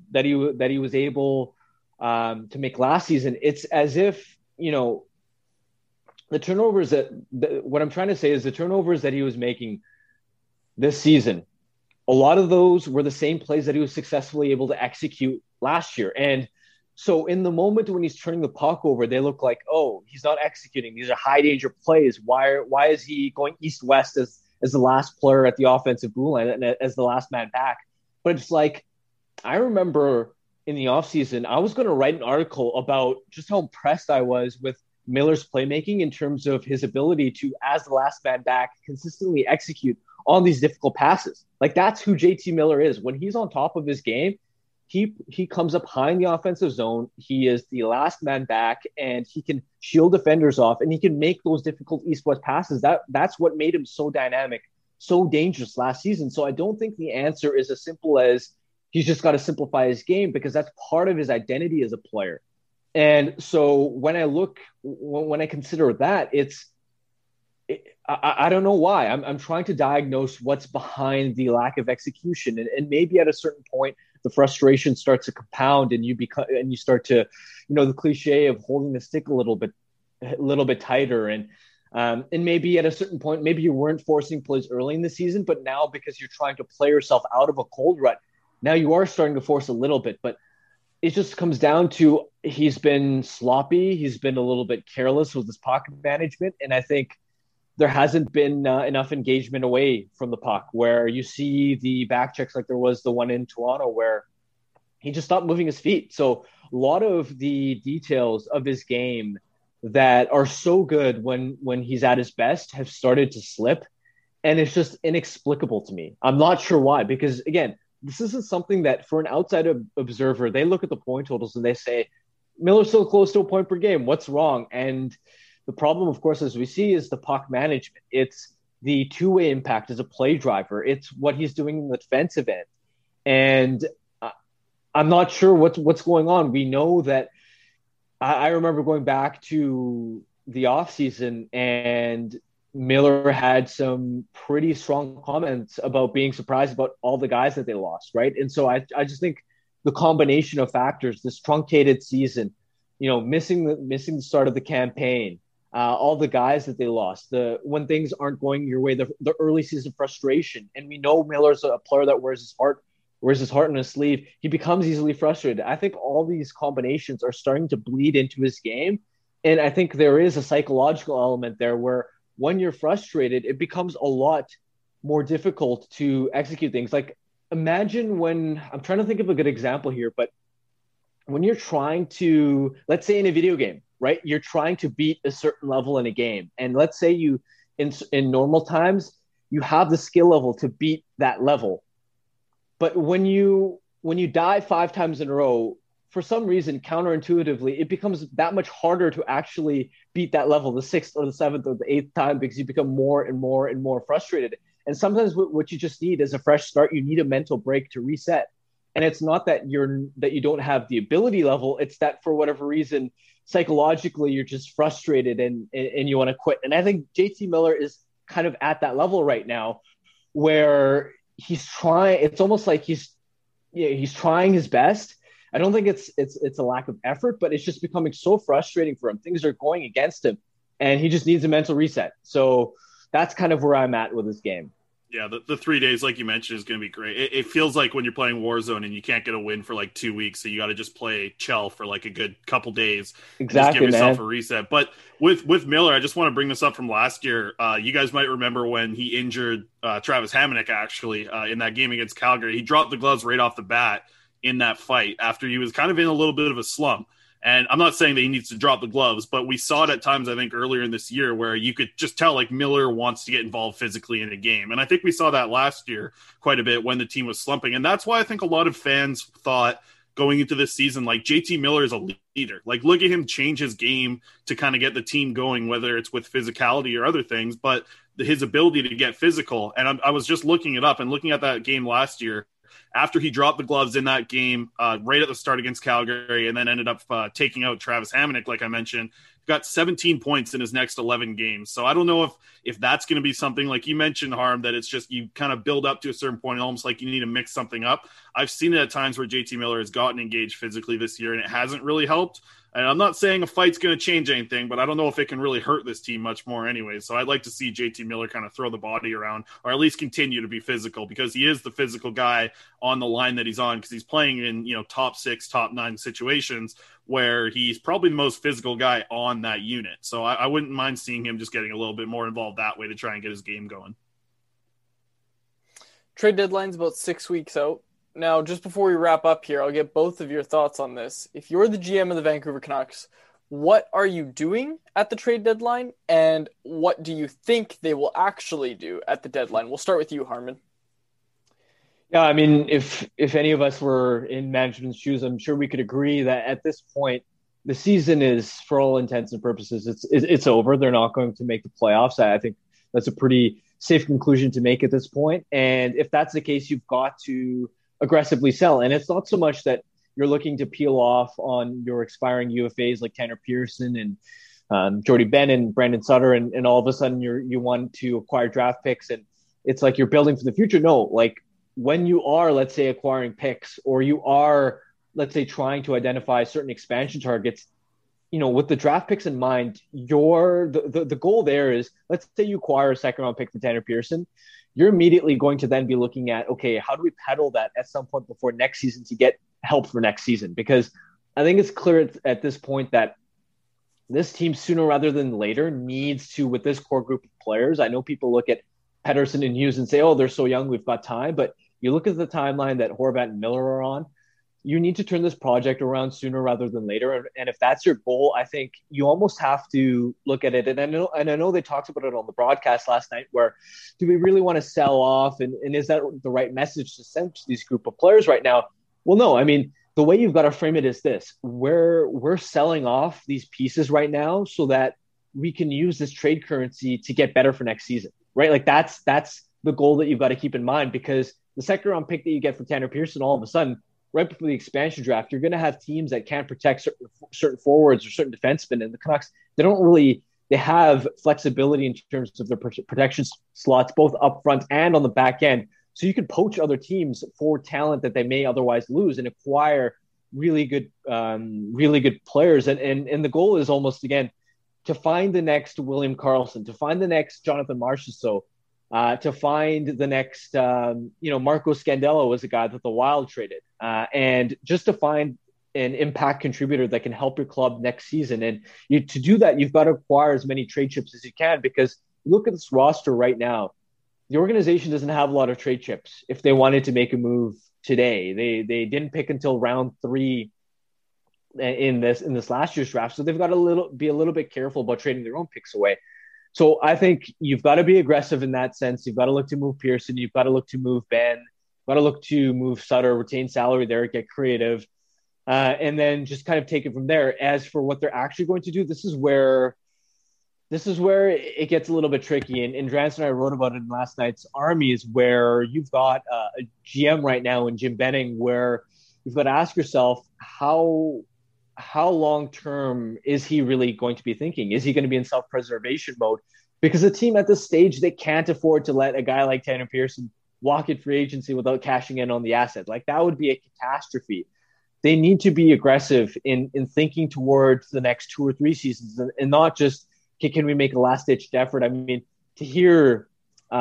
make last season, it's as if, you know, the turnovers what I'm trying to say is the turnovers that he was making this season, a lot of those were the same plays that he was successfully able to execute last year. And so in the moment when he's turning the puck over, they look like, oh, he's not executing. These are high danger plays. Why is he going east-west as the last player at the offensive blue line and as the last man back? But it's like, I remember in the offseason, I was going to write an article about just how impressed I was with Miller's playmaking in terms of his ability to, as the last man back, consistently execute on these difficult passes. Like, that's who JT Miller is. When he's on top of his game, he comes up high in the offensive zone. He is the last man back, and he can shield defenders off, and he can make those difficult east-west passes. That's what made him so dynamic, so dangerous last season. So I don't think the answer is as simple as he's just got to simplify his game, because that's part of his identity as a player. And so when I consider that, I don't know why. I'm trying to diagnose what's behind the lack of execution, and maybe at a certain point the frustration starts to compound, and you start to, the cliche of holding the stick a little bit tighter, and maybe at a certain point, maybe you weren't forcing plays early in the season, but now because you're trying to play yourself out of a cold rut, now you are starting to force a little bit. But it just comes down to he's been sloppy, he's been a little bit careless with his pocket management, and I think there hasn't been enough engagement away from the puck, where you see the back checks like there was the one in Toronto where he just stopped moving his feet. So a lot of the details of his game that are so good when he's at his best have started to slip, and it's just inexplicable to me. I'm not sure why, because again, this isn't something that for an outside observer, they look at the point totals and they say, Miller's so close to a point per game. What's wrong? And the problem, of course, as we see, is the puck management. It's the two-way impact as a play driver. It's what he's doing in the defensive end. And I'm not sure what's going on. We know that I remember going back to the offseason, and Miller had some pretty strong comments about being surprised about all the guys that they lost, right? And so I just think the combination of factors, this truncated season, missing the start of the campaign, all the guys that they lost, when things aren't going your way, the early season frustration. And we know Miller's a player that wears his heart on his sleeve. He becomes easily frustrated. I think all these combinations are starting to bleed into his game. And I think there is a psychological element there where when you're frustrated, it becomes a lot more difficult to execute things. Like, imagine when, I'm trying to think of a good example here, but when you're trying to, let's say in a video game, right? You're trying to beat a certain level in a game. And let's say you, in normal times, you have the skill level to beat that level. But when you die 5 times in a row, for some reason, counterintuitively, it becomes that much harder to actually beat that level, the 6th or the 7th or the 8th time, because you become more and more and more frustrated. And sometimes what you just need is a fresh start. You need a mental break to reset. And it's not that you don't have the ability level. It's that for whatever reason, psychologically, you're just frustrated and you want to quit. And I think JT Miller is kind of at that level right now, where he's trying. It's almost like he's trying his best. I don't think it's a lack of effort, but it's just becoming so frustrating for him. Things are going against him, and he just needs a mental reset. So that's kind of where I'm at with this game. Yeah, the 3 days, like you mentioned, is going to be great. It feels like when you're playing Warzone and you can't get a win for like 2 weeks, so you got to just play Chell for like a good couple days. Exactly, just give yourself a reset. But with Miller, I just want to bring this up from last year. You guys might remember when he injured Travis Hamonic, actually, in that game against Calgary. He dropped the gloves right off the bat in that fight after he was kind of in a little bit of a slump. And I'm not saying that he needs to drop the gloves, but we saw it at times, I think, earlier in this year where you could just tell like Miller wants to get involved physically in a game. And I think we saw that last year quite a bit when the team was slumping. And that's why I think a lot of fans thought going into this season, like JT Miller is a leader. Like, look at him change his game to kind of get the team going, whether it's with physicality or other things, but his ability to get physical. And I was just looking it up and looking at that game last year. After he dropped the gloves in that game right at the start against Calgary and then ended up taking out Travis Hamonic, like I mentioned, got 17 points in his next 11 games. So I don't know if that's going to be something like you mentioned, Harm, that it's just you kind of build up to a certain point, almost like you need to mix something up. I've seen it at times where JT Miller has gotten engaged physically this year, and it hasn't really helped. And I'm not saying a fight's going to change anything, but I don't know if it can really hurt this team much more anyway. So I'd like to see JT Miller kind of throw the body around, or at least continue to be physical, because he is the physical guy on the line that he's on, because he's playing in, top 6, top 9 situations where he's probably the most physical guy on that unit. So I wouldn't mind seeing him just getting a little bit more involved that way to try and get his game going. Trade deadline's about 6 weeks out. Now, just before we wrap up here, I'll get both of your thoughts on this. If you're the GM of the Vancouver Canucks, what are you doing at the trade deadline, and what do you think they will actually do at the deadline? We'll start with you, Harman. Yeah, I mean, if any of us were in management's shoes, I'm sure we could agree that at this point, the season is, for all intents and purposes, it's over. They're not going to make the playoffs. I think that's a pretty safe conclusion to make at this point. And if that's the case, you've got to aggressively sell. And it's not so much that you're looking to peel off on your expiring UFAs like Tanner Pearson and Jordy Ben and Brandon Sutter, and all of a sudden you want to acquire draft picks, and it's like you're building for the future. No, like when you are, let's say, acquiring picks, or you are, let's say, trying to identify certain expansion targets, with the draft picks in mind, the goal there is, let's say you acquire a second round pick for Tanner Pearson, you're immediately going to then be looking at, okay, how do we peddle that at some point before next season to get help for next season? Because I think it's clear at this point that this team, sooner rather than later, needs to, with this core group of players, I know people look at Pettersson and Hughes and say, oh, they're so young, we've got time. But you look at the timeline that Horvat and Miller are on, you need to turn this project around sooner rather than later. And if that's your goal, I think you almost have to look at it. And I know they talked about it on the broadcast last night, where do we really want to sell off? And is that the right message to send to these group of players right now? Well, no. I mean, the way you've got to frame it is this: we're selling off these pieces right now so that we can use this trade currency to get better for next season, right? Like that's the goal that you've got to keep in mind, because the second round pick that you get for Tanner Pearson, all of a sudden, right before the expansion draft, you're going to have teams that can't protect certain forwards or certain defensemen. And the Canucks, they have flexibility in terms of their protection slots, both up front and on the back end. So you can poach other teams for talent that they may otherwise lose and acquire really good players. And the goal is almost, again, to find the next William Karlsson, to find the next Jonathan Marchessault, to find the next, Marco Scandella was a guy that the Wild traded, and just to find an impact contributor that can help your club next season. And to do that, you've got to acquire as many trade chips as you can, because look at this roster right now. The organization doesn't have a lot of trade chips. If they wanted to make a move today, they didn't pick until round 3 in this last year's draft. So they've got to be a little bit careful about trading their own picks away. So I think you've got to be aggressive in that sense. You've got to look to move Pearson. You've got to look to move Ben. You've got to look to move Sutter, retain salary there, get creative, and then just kind of take it from there. As for what they're actually going to do, this is where it gets a little bit tricky. And Drance and I wrote about it in last night's Armies, where you've got a GM right now in Jim Benning, where you've got to ask yourself, how long-term is he really going to be thinking? Is he going to be in self-preservation mode? Because the team at this stage, they can't afford to let a guy like Tanner Pearson walk in free agency without cashing in on the asset. Like, that would be a catastrophe. They need to be aggressive in thinking towards the next 2 or 3 seasons, and not just, okay, can we make a last-ditch effort? I mean, to hear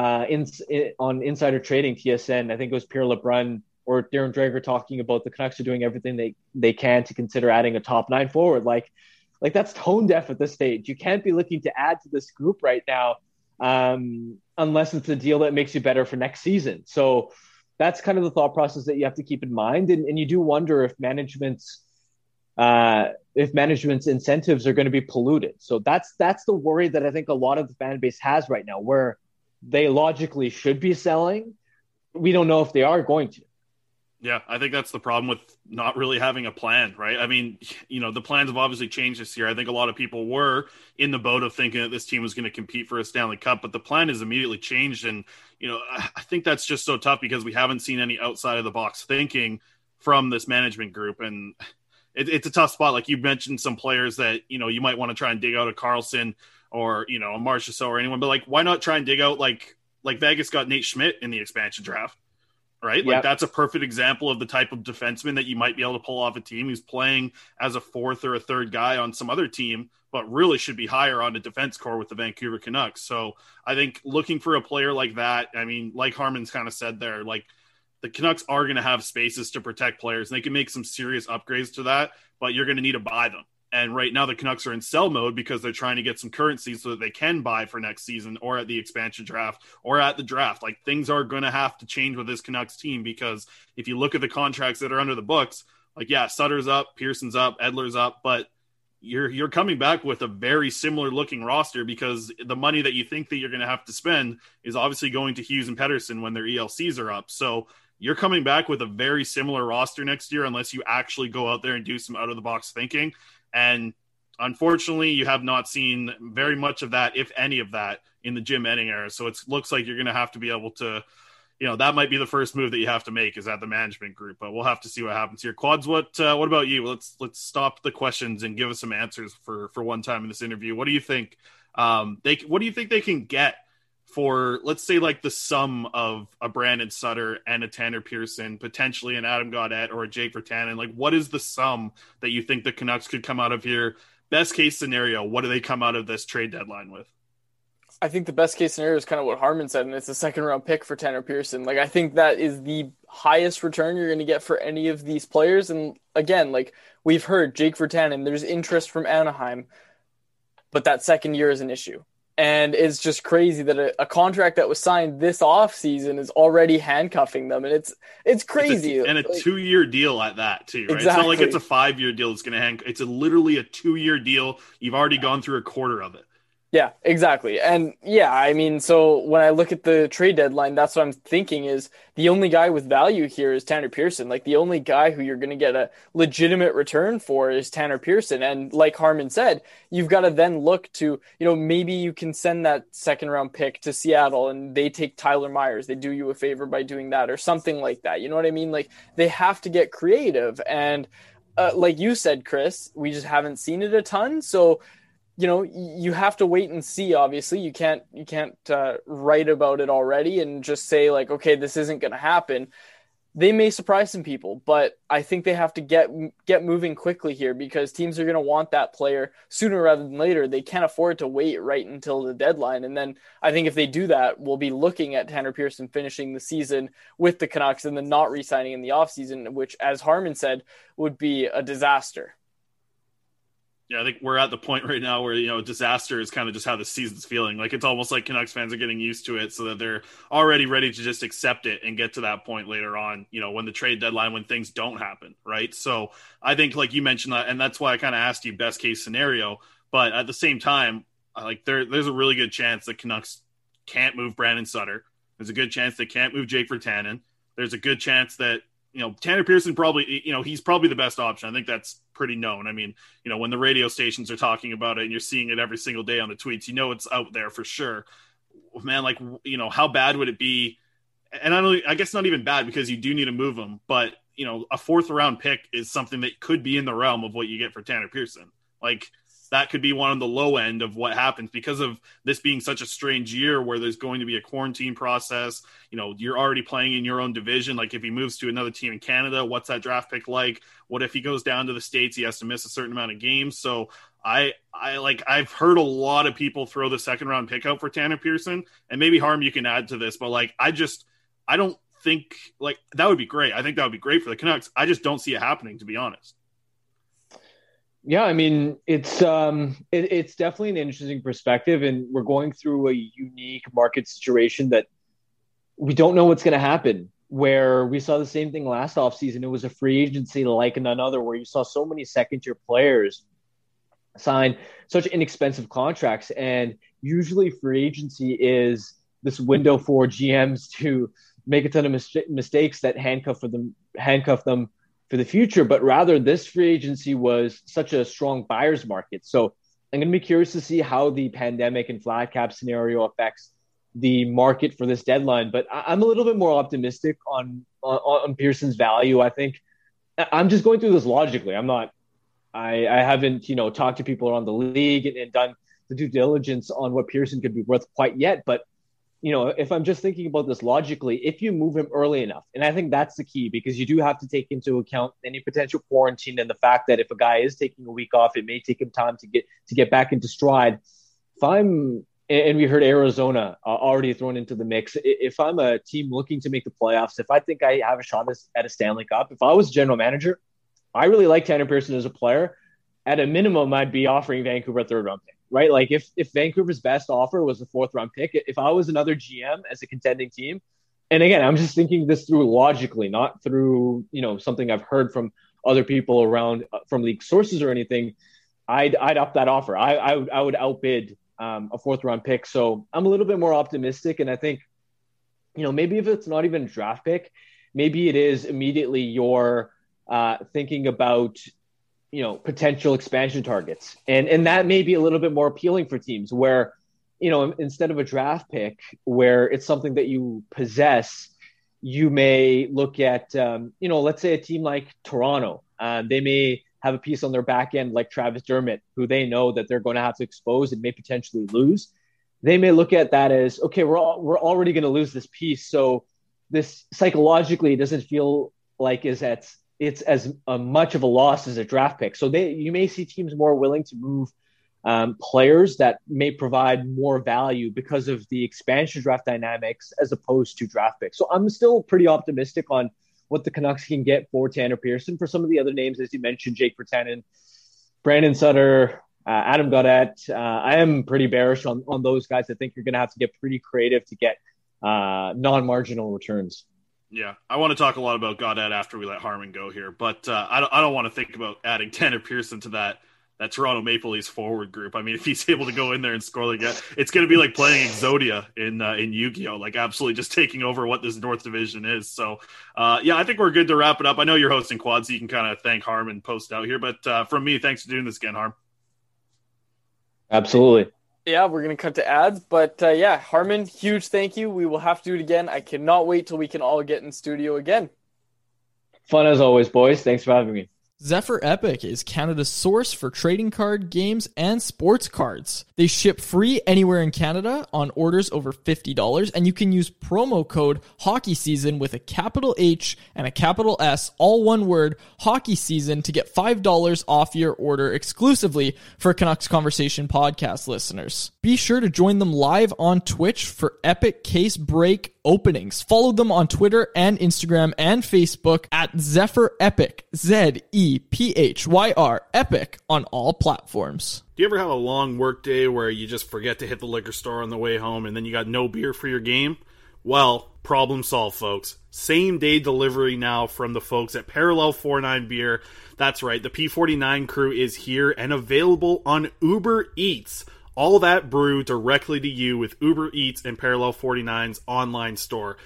on Insider Trading, TSN, I think it was Pierre LeBrun or Darren Dreger talking about the Canucks are doing everything they can to consider adding a top 9 forward. Like that's tone deaf at this stage. You can't be looking to add to this group right now unless it's a deal that makes you better for next season. So that's kind of the thought process that you have to keep in mind. And you do wonder if management's incentives are going to be polluted. So that's the worry that I think a lot of the fan base has right now, where they logically should be selling. We don't know if they are going to. Yeah, I think that's the problem with not really having a plan, right? I mean, the plans have obviously changed this year. I think a lot of people were in the boat of thinking that this team was going to compete for a Stanley Cup, but the plan has immediately changed. And, I think that's just so tough because we haven't seen any outside of the box thinking from this management group. And it's a tough spot. Like you mentioned some players that, you might want to try and dig out a Karlsson or, a Marchessault or anyone, but like, why not try and dig out like Vegas got Nate Schmidt in the expansion draft? Right? Like that's a perfect example of the type of defenseman that you might be able to pull off a team who's playing as a 4th or a 3rd guy on some other team, but really should be higher on the defense core with the Vancouver Canucks. So I think looking for a player like that, I mean, like Harman's kind of said there, like the Canucks are going to have spaces to protect players, and they can make some serious upgrades to that, but you're going to need to buy them. And right now the Canucks are in sell mode because they're trying to get some currency so that they can buy for next season or at the expansion draft or at the draft. Like, things are going to have to change with this Canucks team, because if you look at the contracts that are under the books, like, yeah, Sutter's up, Pearson's up, Edler's up, but you're coming back with a very similar looking roster, because the money that you think that you're going to have to spend is obviously going to Hughes and Pettersson when their ELCs are up. So you're coming back with a very similar roster next year unless you actually go out there and do some out-of-the-box thinking. And unfortunately, you have not seen very much of that, if any of that, in the Jim Benning era. So it looks like you're going to have to be able to, that might be the first move that you have to make, is at the management group. But we'll have to see what happens here. Quads, what about you? Let's stop the questions and give us some answers for one time in this interview. What do you think? What do you think they can get for, let's say, like the sum of a Brandon Sutter and a Tanner Pearson, potentially an Adam Gaudette or a Jake Virtanen? Like, what is the sum that you think the Canucks could come out of here? Best case scenario, what do they come out of this trade deadline with? I think the best case scenario is kind of what Harman said, and it's a second round pick for Tanner Pearson. Like, I think that is the highest return you're going to get for any of these players. And again, like we've heard, Jake Virtanen, there's interest from Anaheim, but that second year is an issue. And it's just crazy that a contract that was signed this offseason is already handcuffing them. And it's crazy. And a 2-year deal at that, too, right? Exactly. It's not like it's a 5-year deal that's going to it's literally a 2-year deal. You've already gone through a quarter of it. Yeah, exactly. And yeah, I mean, so when I look at the trade deadline, that's what I'm thinking is the only guy with value here is Tanner Pearson. Like, the only guy who you're going to get a legitimate return for is Tanner Pearson. And like Harman said, you've got to then look to, maybe you can send that second round pick to Seattle and they take Tyler Myers. They do you a favor by doing that or something like that. You know what I mean? Like, they have to get creative. And like you said, Chris, we just haven't seen it a ton. So, you have to wait and see. Obviously, you can't write about it already and just say like, okay, this isn't going to happen. They may surprise some people, but I think they have to get moving quickly here because teams are going to want that player sooner rather than later. They can't afford to wait right until the deadline. And then I think if they do that, we'll be looking at Tanner Pearson finishing the season with the Canucks and then not re-signing in the offseason, which, as Harman said, would be a disaster. Yeah, I think we're at the point right now where, disaster is kind of just how the season's feeling. Like, it's almost like Canucks fans are getting used to it so that they're already ready to just accept it and get to that point later on, when the trade deadline, when things don't happen, right? So I think, like you mentioned that, and that's why I kind of asked you best case scenario. But at the same time, like there's a really good chance that Canucks can't move Brandon Sutter. There's a good chance they can't move Jake Virtanen. There's a good chance that, Tanner Pearson probably, he's probably the best option. I think that's pretty known. I mean, when the radio stations are talking about it and you're seeing it every single day on the tweets, it's out there for sure. Man, like, how bad would it be? And I guess not even bad because you do need to move him, but, a 4th round pick is something that could be in the realm of what you get for Tanner Pearson. Like, that could be one on the low end of what happens because of this being such a strange year where there's going to be a quarantine process. You're already playing in your own division. Like, if he moves to another team in Canada, what's that draft pick like? What if he goes down to the States? He has to miss a certain amount of games. So I've heard a lot of people throw the second round pick out for Tanner Pearson, and maybe Harm, you can add to this, but like, I don't think like that would be great. I think that would be great for the Canucks. I just don't see it happening, to be honest. Yeah, I mean, it's definitely an interesting perspective, and we're going through a unique market situation that we don't know what's going to happen, where we saw the same thing last offseason. It was a free agency like none other, where you saw so many second-year players sign such inexpensive contracts, and usually free agency is this window for GMs to make a ton of mistakes that handcuff them for the future, but rather this free agency was such a strong buyer's market. So I'm going to be curious to see how the pandemic and flat cap scenario affects the market for this deadline. But I'm a little bit more optimistic on Pearson's value. I think I'm just going through this logically. I haven't, talked to people around the league and done the due diligence on what Pearson could be worth quite yet. But if I'm just thinking about this logically, if you move him early enough, and I think that's the key, because you do have to take into account any potential quarantine and the fact that if a guy is taking a week off, it may take him time to get back into stride. And we heard Arizona already thrown into the mix. If I'm a team looking to make the playoffs, if I think I have a shot at a Stanley Cup, if I was general manager, I really like Tanner Pearson as a player. At a minimum, I'd be offering Vancouver a 3rd round pick. Right? Like if Vancouver's best offer was a 4th round pick, if I was another GM as a contending team, and again, I'm just thinking this through logically, not through, something I've heard from other people around from league sources or anything, I'd up that offer. I would outbid a 4th round pick. So I'm a little bit more optimistic. And I think, maybe if it's not even a draft pick, maybe it is immediately you're thinking about, potential expansion targets. And that may be a little bit more appealing for teams where, instead of a draft pick where it's something that you possess, you may look at, let's say a team like Toronto. They may have a piece on their back end like Travis Dermott, who they know that they're going to have to expose and may potentially lose. They may look at that as, okay, we're already going to lose this piece. So this psychologically doesn't feel like it's as much of a loss as a draft pick. So you may see teams more willing to move players that may provide more value because of the expansion draft dynamics as opposed to draft picks. So I'm still pretty optimistic on what the Canucks can get for Tanner Pearson. For some of the other names, as you mentioned, Jake Virtanen, Brandon Sutter, Adam Gaudette, I am pretty bearish on those guys. I think you're going to have to get pretty creative to get non-marginal returns. Yeah, I want to talk a lot about Gaudette after we let Harman go here, but I don't want to think about adding Tanner Pearson to that Toronto Maple Leafs forward group. I mean, if he's able to go in there and score like that, it's going to be like playing Exodia in Yu-Gi-Oh, like absolutely just taking over what this North Division is. So, I think we're good to wrap it up. I know you're hosting Quad, so you can kind of thank Harm and post out here. But from me, thanks for doing this again, Harm. Absolutely. Yeah, we're going to cut to ads. But Harman, huge thank you. We will have to do it again. I cannot wait till we can all get in studio again. Fun as always, boys. Thanks for having me. Zephyr Epic is Canada's source for trading card, games, and sports cards. They ship free anywhere in Canada on orders over $50, and you can use promo code HOCKEYSEASON with a capital H and a capital S, all one word, Hockey Season, to get $5 off your order exclusively for Canucks Conversation podcast listeners. Be sure to join them live on Twitch for epic case break openings. Follow them on Twitter and Instagram and Facebook at Zephyr Epic, ZEPHYR, Epic, on all platforms. Do you ever have a long work day where you just forget to hit the liquor store on the way home and then you got no beer for your game? Well, problem solved, folks. Same day delivery now from the folks at Parallel 49 Beer. That's right, the P49 crew is here and available on Uber Eats. All that brew directly to you with Uber Eats and Parallel 49's online store.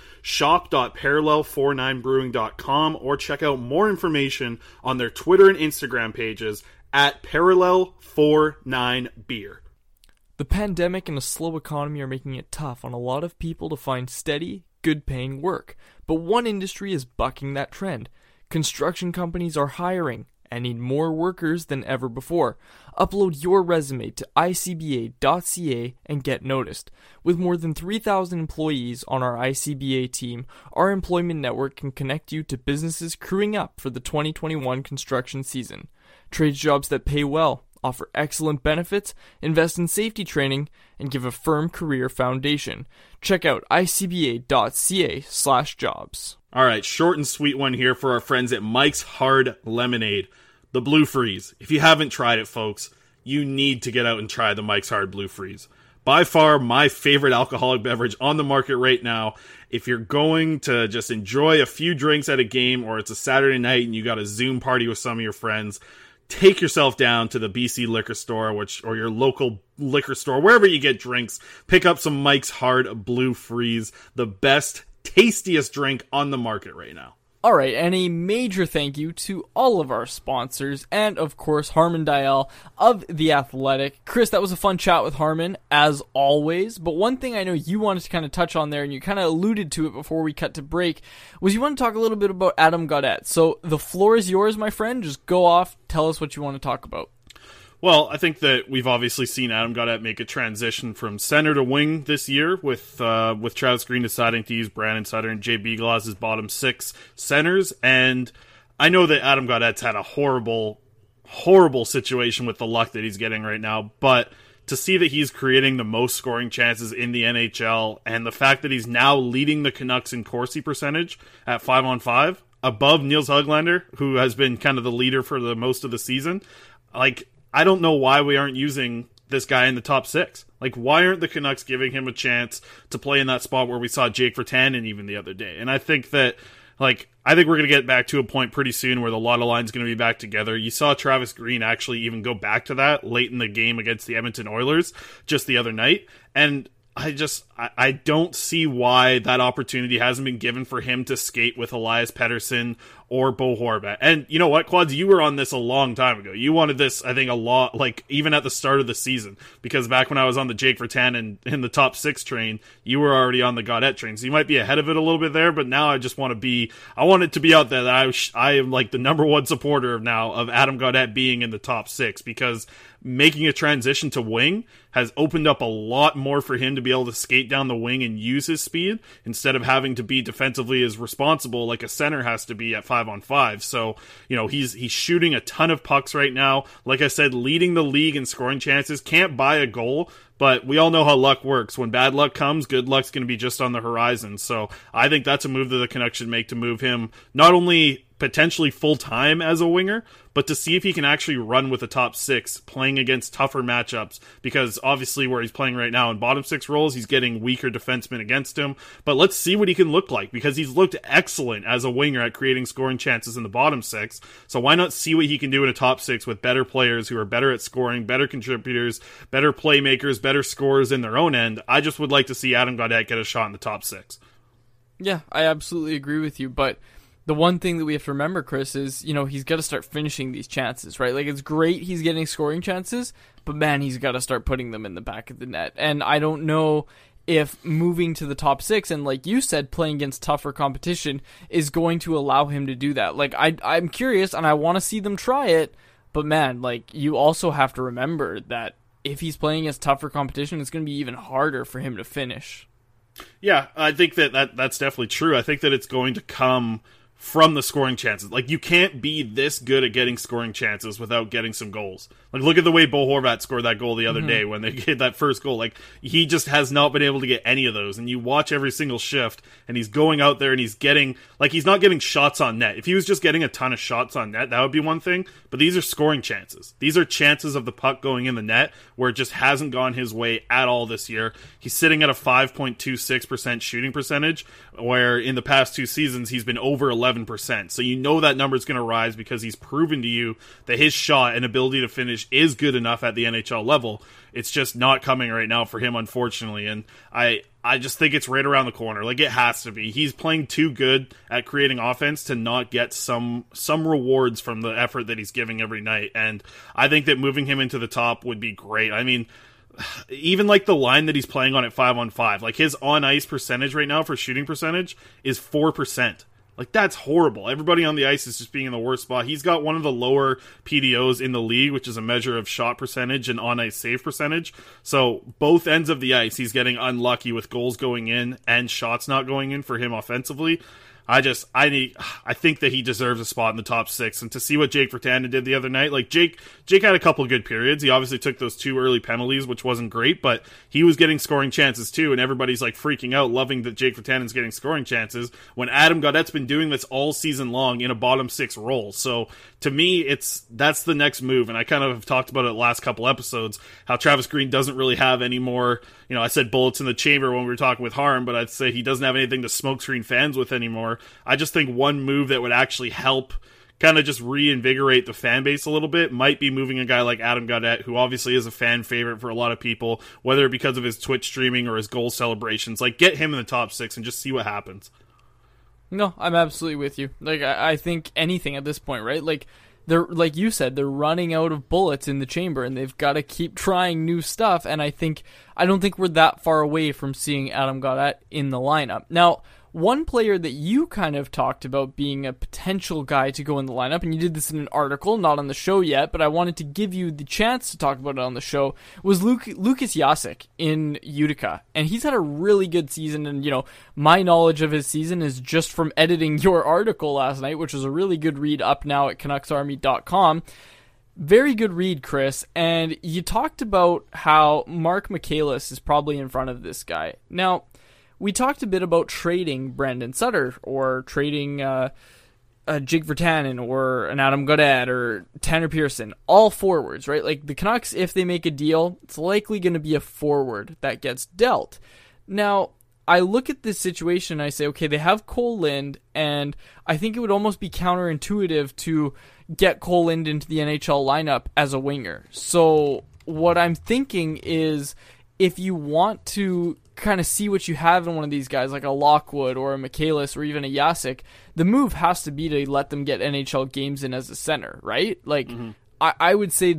Shop.parallel49brewing.com or check out more information on their Twitter and Instagram pages at Parallel49Beer. The pandemic and a slow economy are making it tough on a lot of people to find steady, good-paying work. But one industry is bucking that trend. Construction companies are hiring and need more workers than ever before. Upload your resume to icba.ca and get noticed. With more than 3,000 employees on our ICBA team, our employment network can connect you to businesses crewing up for the 2021 construction season. Trades jobs that pay well, offer excellent benefits, invest in safety training, and give a firm career foundation. Check out icba.ca/jobs. All right, short and sweet one here for our friends at Mike's Hard Lemonade. The Blue Freeze. If you haven't tried it, folks, you need to get out and try the Mike's Hard Blue Freeze. By far, my favorite alcoholic beverage on the market right now. If you're going to just enjoy a few drinks at a game, or it's a Saturday night and you got a Zoom party with some of your friends, take yourself down to the BC liquor store, or your local liquor store, wherever you get drinks. Pick up some Mike's Hard Blue Freeze, the best, tastiest drink on the market right now. Alright, and a major thank you to all of our sponsors, and of course Harman Dayal of The Athletic. Chris, that was a fun chat with Harman, as always, but one thing I know you wanted to kind of touch on there, and you kind of alluded to it before we cut to break, was you want to talk a little bit about Adam Gaudette. So the floor is yours, my friend. Just go off, tell us what you want to talk about. Well, I think that we've obviously seen Adam Gaudette make a transition from center to wing this year, with Travis Green deciding to use Brandon Sutter and Jay Beagle as his bottom six centers. And I know that Adam Gaudette's had a horrible, horrible situation with the luck that he's getting right now, but to see that he's creating the most scoring chances in the NHL, and the fact that he's now leading the Canucks in Corsi percentage at 5-on-5, above Niels Höglander, who has been kind of the leader for the most of the season, I don't know why we aren't using this guy in the top six. Why aren't the Canucks giving him a chance to play in that spot where we saw Jake Virtanen even the other day? And I think that, I think we're going to get back to a point pretty soon where the Lotto line's going to be back together. You saw Travis Green actually even go back to that late in the game against the Edmonton Oilers just the other night. And I I don't see why that opportunity hasn't been given for him to skate with Elias Pettersson or Bo Horvat. And you know what, Quads, you were on this a long time ago. You wanted this, I think, a lot, like even at the start of the season, because back when I was on the Jake Virtanen in the top 6 train, you were already on the Gaudette train. So you might be ahead of it a little bit there, but now I just want it to be out there that I am like the number one supporter now of Adam Gaudette being in the top 6, because making a transition to wing has opened up a lot more for him to be able to skate down the wing and use his speed instead of having to be defensively as responsible like a center has to be at 5-on-5. So, you know, he's shooting a ton of pucks right now. Like I said, leading the league in scoring chances. Can't buy a goal, but we all know how luck works. When bad luck comes, good luck's going to be just on the horizon. So I think that's a move that the Canucks should make to move him not only potentially full-time as a winger, but to see if he can actually run with the top 6 playing against tougher matchups, because obviously where he's playing right now in bottom 6 roles, he's getting weaker defensemen against him. But let's see what he can look like, because he's looked excellent as a winger at creating scoring chances in the bottom 6. So why not see what he can do in a top 6 with better players who are better at scoring, better contributors, better playmakers, better scorers in their own end. I just would like to see Adam Gaudette get a shot in the top 6. Yeah, I absolutely agree with you, but the one thing that we have to remember, Chris, is, you know, he's got to start finishing these chances, right? Like, it's great he's getting scoring chances, but man, he's got to start putting them in the back of the net. And I don't know if moving to the top 6 and, like you said, playing against tougher competition is going to allow him to do that. Like, I'm curious and I want to see them try it, but man, like, you also have to remember that if he's playing against tougher competition, it's going to be even harder for him to finish. Yeah, I think that's definitely true. I think that it's going to come from the scoring chances. Like, you can't be this good at getting scoring chances without getting some goals. Like, look at the way Bo Horvat scored that goal the other day when they hit that first goal. Like, he just has not been able to get any of those. And you watch every single shift, and he's going out there and he's getting, like, he's not getting shots on net. If he was just getting a ton of shots on net, that would be one thing. But these are scoring chances. These are chances of the puck going in the net where it just hasn't gone his way at all this year. He's sitting at a 5.26% shooting percentage, where in the past 2 seasons he's been over 11%. So you know that number is going to rise because he's proven to you that his shot and ability to finish is good enough at the NHL level. It's just not coming right now for him, unfortunately. And I just think it's right around the corner. Like, it has to be. He's playing too good at creating offense to not get some rewards from the effort that he's giving every night. And I think that moving him into the top would be great. I mean, even like the line that he's playing on at 5-on-5, like his on-ice percentage right now for shooting percentage is 4%. Like, that's horrible. Everybody on the ice is just being in the worst spot. He's got one of the lower PDOs in the league, which is a measure of shot percentage and on-ice save percentage. So both ends of the ice, he's getting unlucky with goals going in and shots not going in for him offensively. I think that he deserves a spot in the top 6, and to see what Jake Virtanen did the other night, like Jake had a couple good periods. He obviously took those 2 early penalties, which wasn't great, but he was getting scoring chances too, and everybody's like freaking out, loving that Jake Virtanen's getting scoring chances when Adam Gaudette's been doing this all season long in a bottom 6 role. So to me, that's the next move, and I kind of have talked about it the last couple episodes, how Travis Green doesn't really have any more, you know, I said bullets in the chamber when we were talking with Harm, but I'd say he doesn't have anything to smokescreen fans with anymore. I just think one move that would actually help kind of just reinvigorate the fan base a little bit might be moving a guy like Adam Gaudette, who obviously is a fan favorite for a lot of people, whether because of his Twitch streaming or his goal celebrations. Like, get him in the top 6 and just see what happens. No, I'm absolutely with you. Like, I think anything at this point, right? Like, they're, like you said, they're running out of bullets in the chamber, and they've got to keep trying new stuff. And I don't think we're that far away from seeing Adam Gaudette in the lineup. Now, one player that you kind of talked about being a potential guy to go in the lineup, and you did this in an article, not on the show yet, but I wanted to give you the chance to talk about it on the show, was Lukas Jasek in Utica. And he's had a really good season, and, you know, my knowledge of his season is just from editing your article last night, which was a really good read up now at CanucksArmy.com. Very good read, Chris, and you talked about how Mark Michaelis is probably in front of this guy. Now, we talked a bit about trading Brandon Sutter or trading Jake Virtanen or an Adam Gaudette or Tanner Pearson, all forwards, right? Like, the Canucks, if they make a deal, it's likely going to be a forward that gets dealt. Now, I look at this situation and I say, okay, they have Cole Lind, and I think it would almost be counterintuitive to get Cole Lind into the NHL lineup as a winger. So what I'm thinking is, if you want to kind of see what you have in one of these guys, like a Lockwood or a Michaelis or even a Jacek, the move has to be to let them get NHL games in as a center, right? Like, I would say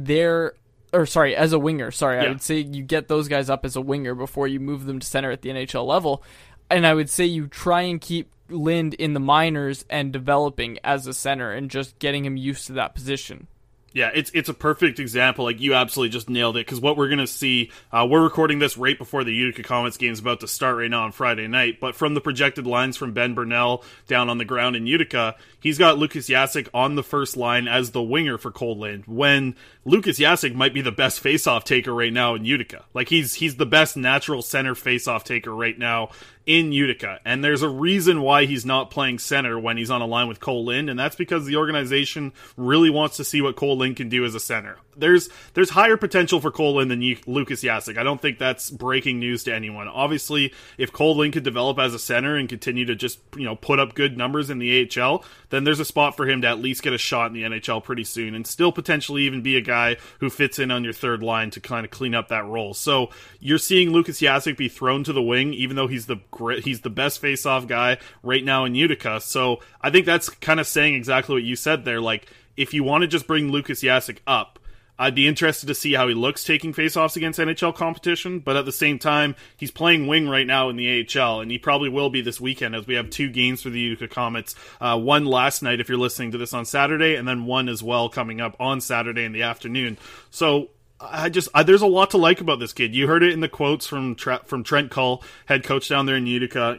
as a winger. I would say you get those guys up as a winger before you move them to center at the NHL level. And I would say you try and keep Lind in the minors and developing as a center and just getting him used to that position. Yeah, it's a perfect example. Like, you absolutely just nailed it, because what we're going to see, we're recording this right before the Utica Comets game is about to start right now on Friday night, but from the projected lines from Ben Burnell down on the ground in Utica, he's got Lukas Jacek on the first line as the winger for Cole Lind, when Lukas Jacek might be the best face-off taker right now in Utica. Like, he's the best natural center face-off taker right now in Utica, and there's a reason why he's not playing center when he's on a line with Cole Lind, and that's because the organization really wants to see what Cole Lind can do as a center. There's higher potential for Cole Lind than Lukas Jacek. I don't think that's breaking news to anyone. Obviously, if Cole Lind could develop as a center and continue to just, put up good numbers in the AHL, then there's a spot for him to at least get a shot in the NHL pretty soon, and still potentially even be a guy who fits in on your third line to kind of clean up that role. So you're seeing Lukas Jacek be thrown to the wing, even though he's the best face-off guy right now in Utica. So I think that's kind of saying exactly what you said there. Like, if you want to just bring Lukas Jacek up, I'd be interested to see how he looks taking face-offs against NHL competition, but at the same time, he's playing wing right now in the AHL, and he probably will be this weekend, as we have 2 games for the Utica Comets. One last night if you're listening to this on Saturday, and then one as well coming up on Saturday in the afternoon. So there's a lot to like about this kid. You heard it in the quotes from Trent Cull, head coach down there in Utica.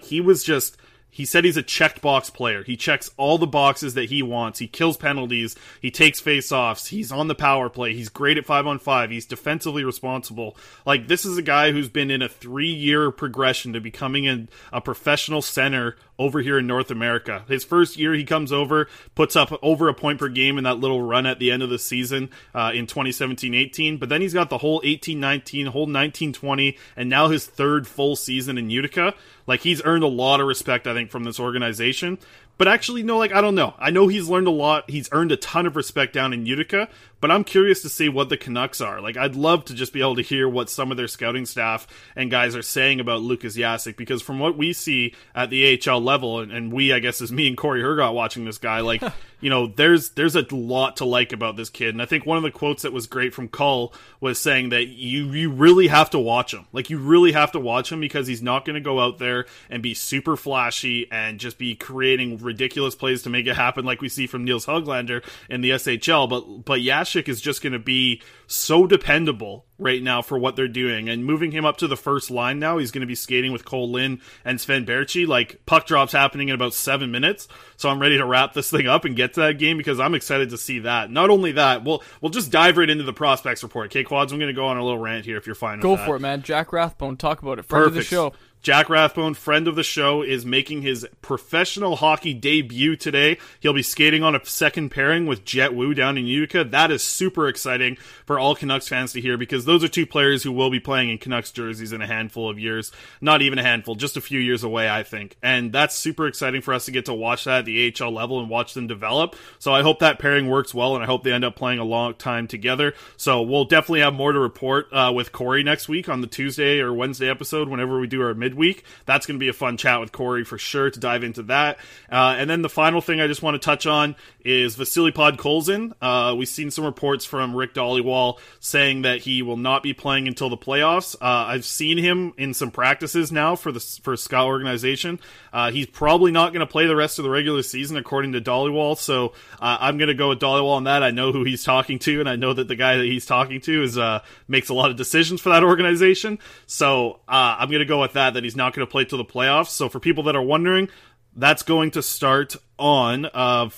He said he's a checked box player. He checks all the boxes that he wants. He kills penalties. He takes face-offs. He's on the power play. He's great at 5-on-5. He's defensively responsible. Like, this is a guy who's been in a 3-year progression to becoming a professional center over here in North America. His first year, he comes over, puts up over a point per game in that little run at the end of the season in 2017-18, but then he's got the whole 18-19, whole 19-20, and now his third full season in Utica. Like, he's earned a lot of respect, I think, from this organization. But actually, no, I don't know. I know he's learned a lot. He's earned a ton of respect down in Utica, but I'm curious to see what the Canucks are. Like, I'd love to just be able to hear what some of their scouting staff and guys are saying about Lukas Jacek, because from what we see at the AHL level, and we, I guess, is me and Corey Hergott watching this guy, like, there's a lot to like about this kid. And I think one of the quotes that was great from Cull was saying that you really have to watch him. Like, you really have to watch him, because he's not going to go out there and be super flashy and just be creating ridiculous plays to make it happen like we see from Niels Höglander in the SHL, but Jacek is just going to be so dependable right now for what they're doing, and moving him up to the first line now, he's going to be skating with Cole Lind and Sven Baertschi. Like, puck drop's happening in about 7 minutes, so I'm ready to wrap this thing up and get to that game, because I'm excited to see that. Not only that, we'll just dive right into the prospects report. Okay, Quads, I'm going to go on a little rant here if you're fine with that. Go for it, man. Jack Rathbone, talk about it. Friend of the show. Jack Rathbone, friend of the show, is making his professional hockey debut today. He'll be skating on a second pairing with Jet Wu down in Utica. That is super exciting for all Canucks fans to hear, because those are 2 players who will be playing in Canucks jerseys in a handful of years. Not even a handful, just a few years away, I think. And that's super exciting for us to get to watch that at the AHL level and watch them develop. So I hope that pairing works well, and I hope they end up playing a long time together. So we'll definitely have more to report with Corey next week on the Tuesday or Wednesday episode, whenever we do our midweek. That's going to be a fun chat with Corey for sure to dive into that. And then the final thing I just want to touch on is Vasily Podkolzin. We've seen some reports from Rick Dhaliwal saying that he will not be playing until the playoffs. I've seen him in some practices now for Scout organization. He's probably not going to play the rest of the regular season, according to Dhaliwal. So I'm going to go with Dhaliwal on that. I know who he's talking to, and I know that the guy that he's talking to is makes a lot of decisions for that organization. So I'm going to go with that he's not going to play till the playoffs. So for people that are wondering, that's going to start on March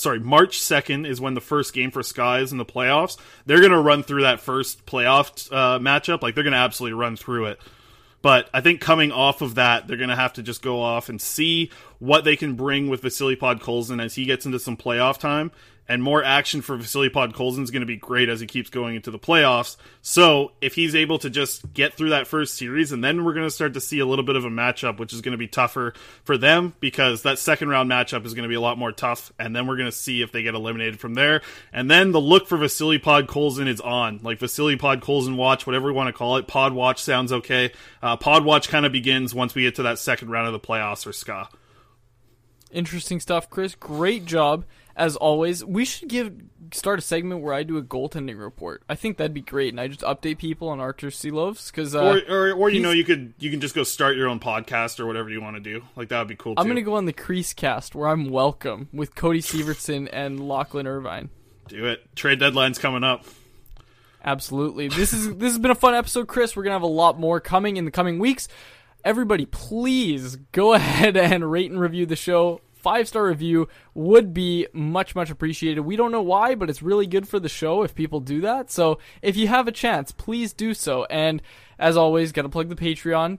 2nd is when the first game for Sky is in the playoffs. They're going to run through that first playoff matchup. Like, they're going to absolutely run through it. But I think coming off of that, they're going to have to just go off and see what they can bring with Vasily Podkolzin as he gets into some playoff time. and more action for Vasily Podkolzin is going to be great as he keeps going into the playoffs. So if he's able to just get through that first series, and then we're going to start to see a little bit of a matchup, which is going to be tougher for them because that second round matchup is going to be a lot more tough, and then we're going to see if they get eliminated from there. And then the look for Vasily Podkolzin is on. Like Vasily Podkolzin watch, whatever we want to call it. Pod watch sounds okay. Pod watch kind of begins once we get to that second round of the playoffs or SCA. Interesting stuff, Chris. Great job, as always. We should start a segment where I do a goaltending report. I think that'd be great, and I just update people on Artur Silovs. Because or you can just go start your own podcast or whatever you want to do. Like, that would be cool, too. I'm going to go on the Crease Cast, where I'm welcome, with Cody Sievertson and Lachlan Irvine. Do it. Trade deadline's coming up. Absolutely. This has been a fun episode, Chris. We're going to have a lot more coming in the coming weeks. Everybody, please go ahead and rate and review the show. 5-star review would be much, much appreciated. We don't know why, but it's really good for the show if people do that. So if you have a chance, please do so. And as always, got to plug the Patreon,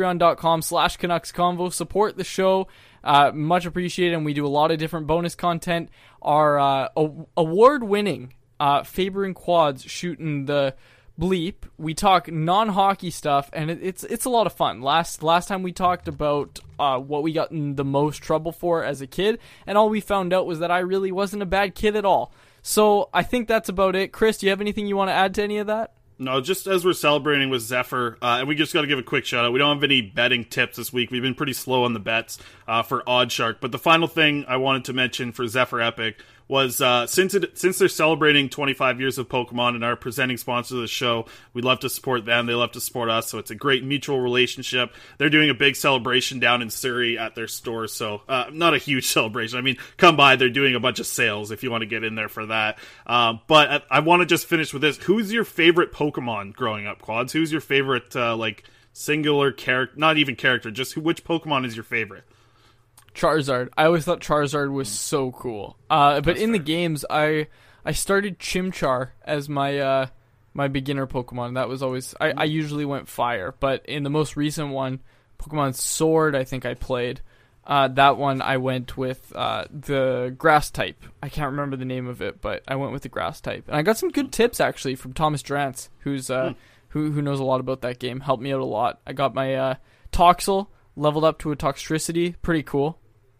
patreon.com/CanucksConvo. Support the show. Much appreciated. And we do a lot of different bonus content. Our award-winning Faber and Quads shooting the Bleep. We talk non-hockey stuff, and it's a lot of fun. Last time we talked about what we got in the most trouble for as a kid, and all we found out was that I really wasn't a bad kid at all. So I think that's about it. Chris, do you have anything you want to add to any of that? No, just as we're celebrating with Zephyr, and we just got to give a quick shout out. We don't have any betting tips this week. We've been pretty slow on the bets for Oddshark. But the final thing I wanted to mention for Zephyr Epic was since they're celebrating 25 years of Pokemon and are presenting sponsors of the show, we love to support them. They love to support us, so it's a great mutual relationship. They're doing a big celebration down in Surrey at their store, so not a huge celebration. I mean, come by. They're doing a bunch of sales if you want to get in there for that. But I want to just finish with this. Who's your favorite Pokemon growing up, Quads? Who's your favorite, singular character? Not even character, just which Pokemon is your favorite? Charizard. I always thought Charizard was so cool. But in fair. The games, I started Chimchar as my my beginner Pokemon. That was always... I usually went Fire, but in the most recent one, Pokemon Sword, I think I played. That one I went with the Grass type. I can't remember the name of it, but I went with the Grass type. And I got some good tips, actually, from Thomas Drance, who's who knows a lot about that game. Helped me out a lot. I got my Toxel leveled up to a Toxtricity. Pretty cool.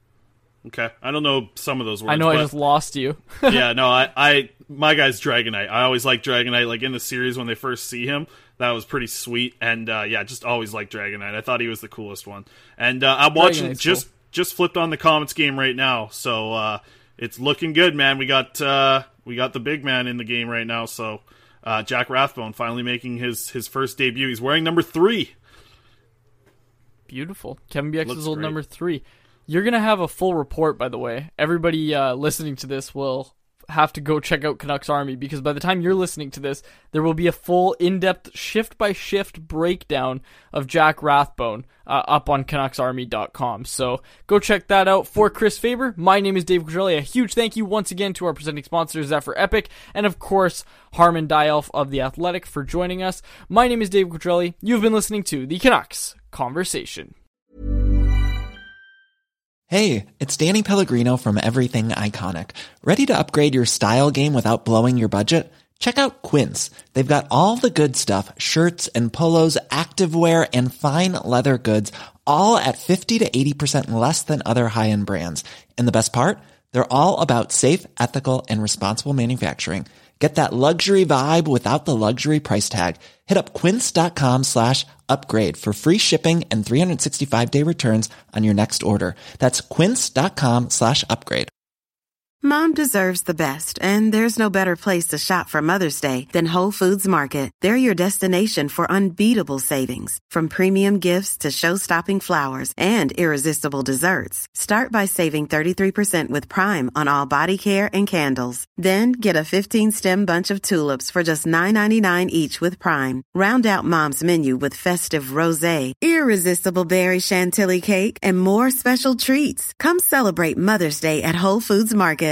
Okay, I don't know some of those words. I know, I just lost you. Yeah, no, my guy's Dragonite. I always like Dragonite. Like in the series when they first see him, that was pretty sweet. And just always liked Dragonite. I thought he was the coolest one. And I'm watching just flipped on the Comets game right now, so it's looking good, man. We got the big man in the game right now. So Jack Rathbone finally making his first debut. He's wearing number 3. Beautiful. Kevin BX's old number 3. You're going to have a full report, by the way. Everybody listening to this will have to go check out Canucks Army, because by the time you're listening to this, there will be a full, in-depth, shift-by-shift breakdown of Jack Rathbone up on CanucksArmy.com. So go check that out. For Chris Faber, my name is Dave Quadrelli. A huge thank you once again to our presenting sponsor, Zephyr Epic, and of course, Harman Dialf of The Athletic for joining us. My name is Dave Quadrelli. You've been listening to the Canucks Conversation. Hey, it's Danny Pellegrino from Everything Iconic. Ready to upgrade your style game without blowing your budget? Check out Quince. They've got all the good stuff, shirts and polos, activewear, and fine leather goods, all at 50 to 80% less than other high-end brands. And the best part? They're all about safe, ethical, and responsible manufacturing. Get that luxury vibe without the luxury price tag. Hit up quince.com/upgrade for free shipping and 365-day returns on your next order. That's quince.com/upgrade. Mom deserves the best, and there's no better place to shop for Mother's Day than Whole Foods Market. They're your destination for unbeatable savings, from premium gifts to show-stopping flowers and irresistible desserts. Start by saving 33% with Prime on all body care and candles. Then get a 15-stem bunch of tulips for just $9.99 each with Prime. Round out Mom's menu with festive rosé, irresistible berry chantilly cake, and more special treats. Come celebrate Mother's Day at Whole Foods Market.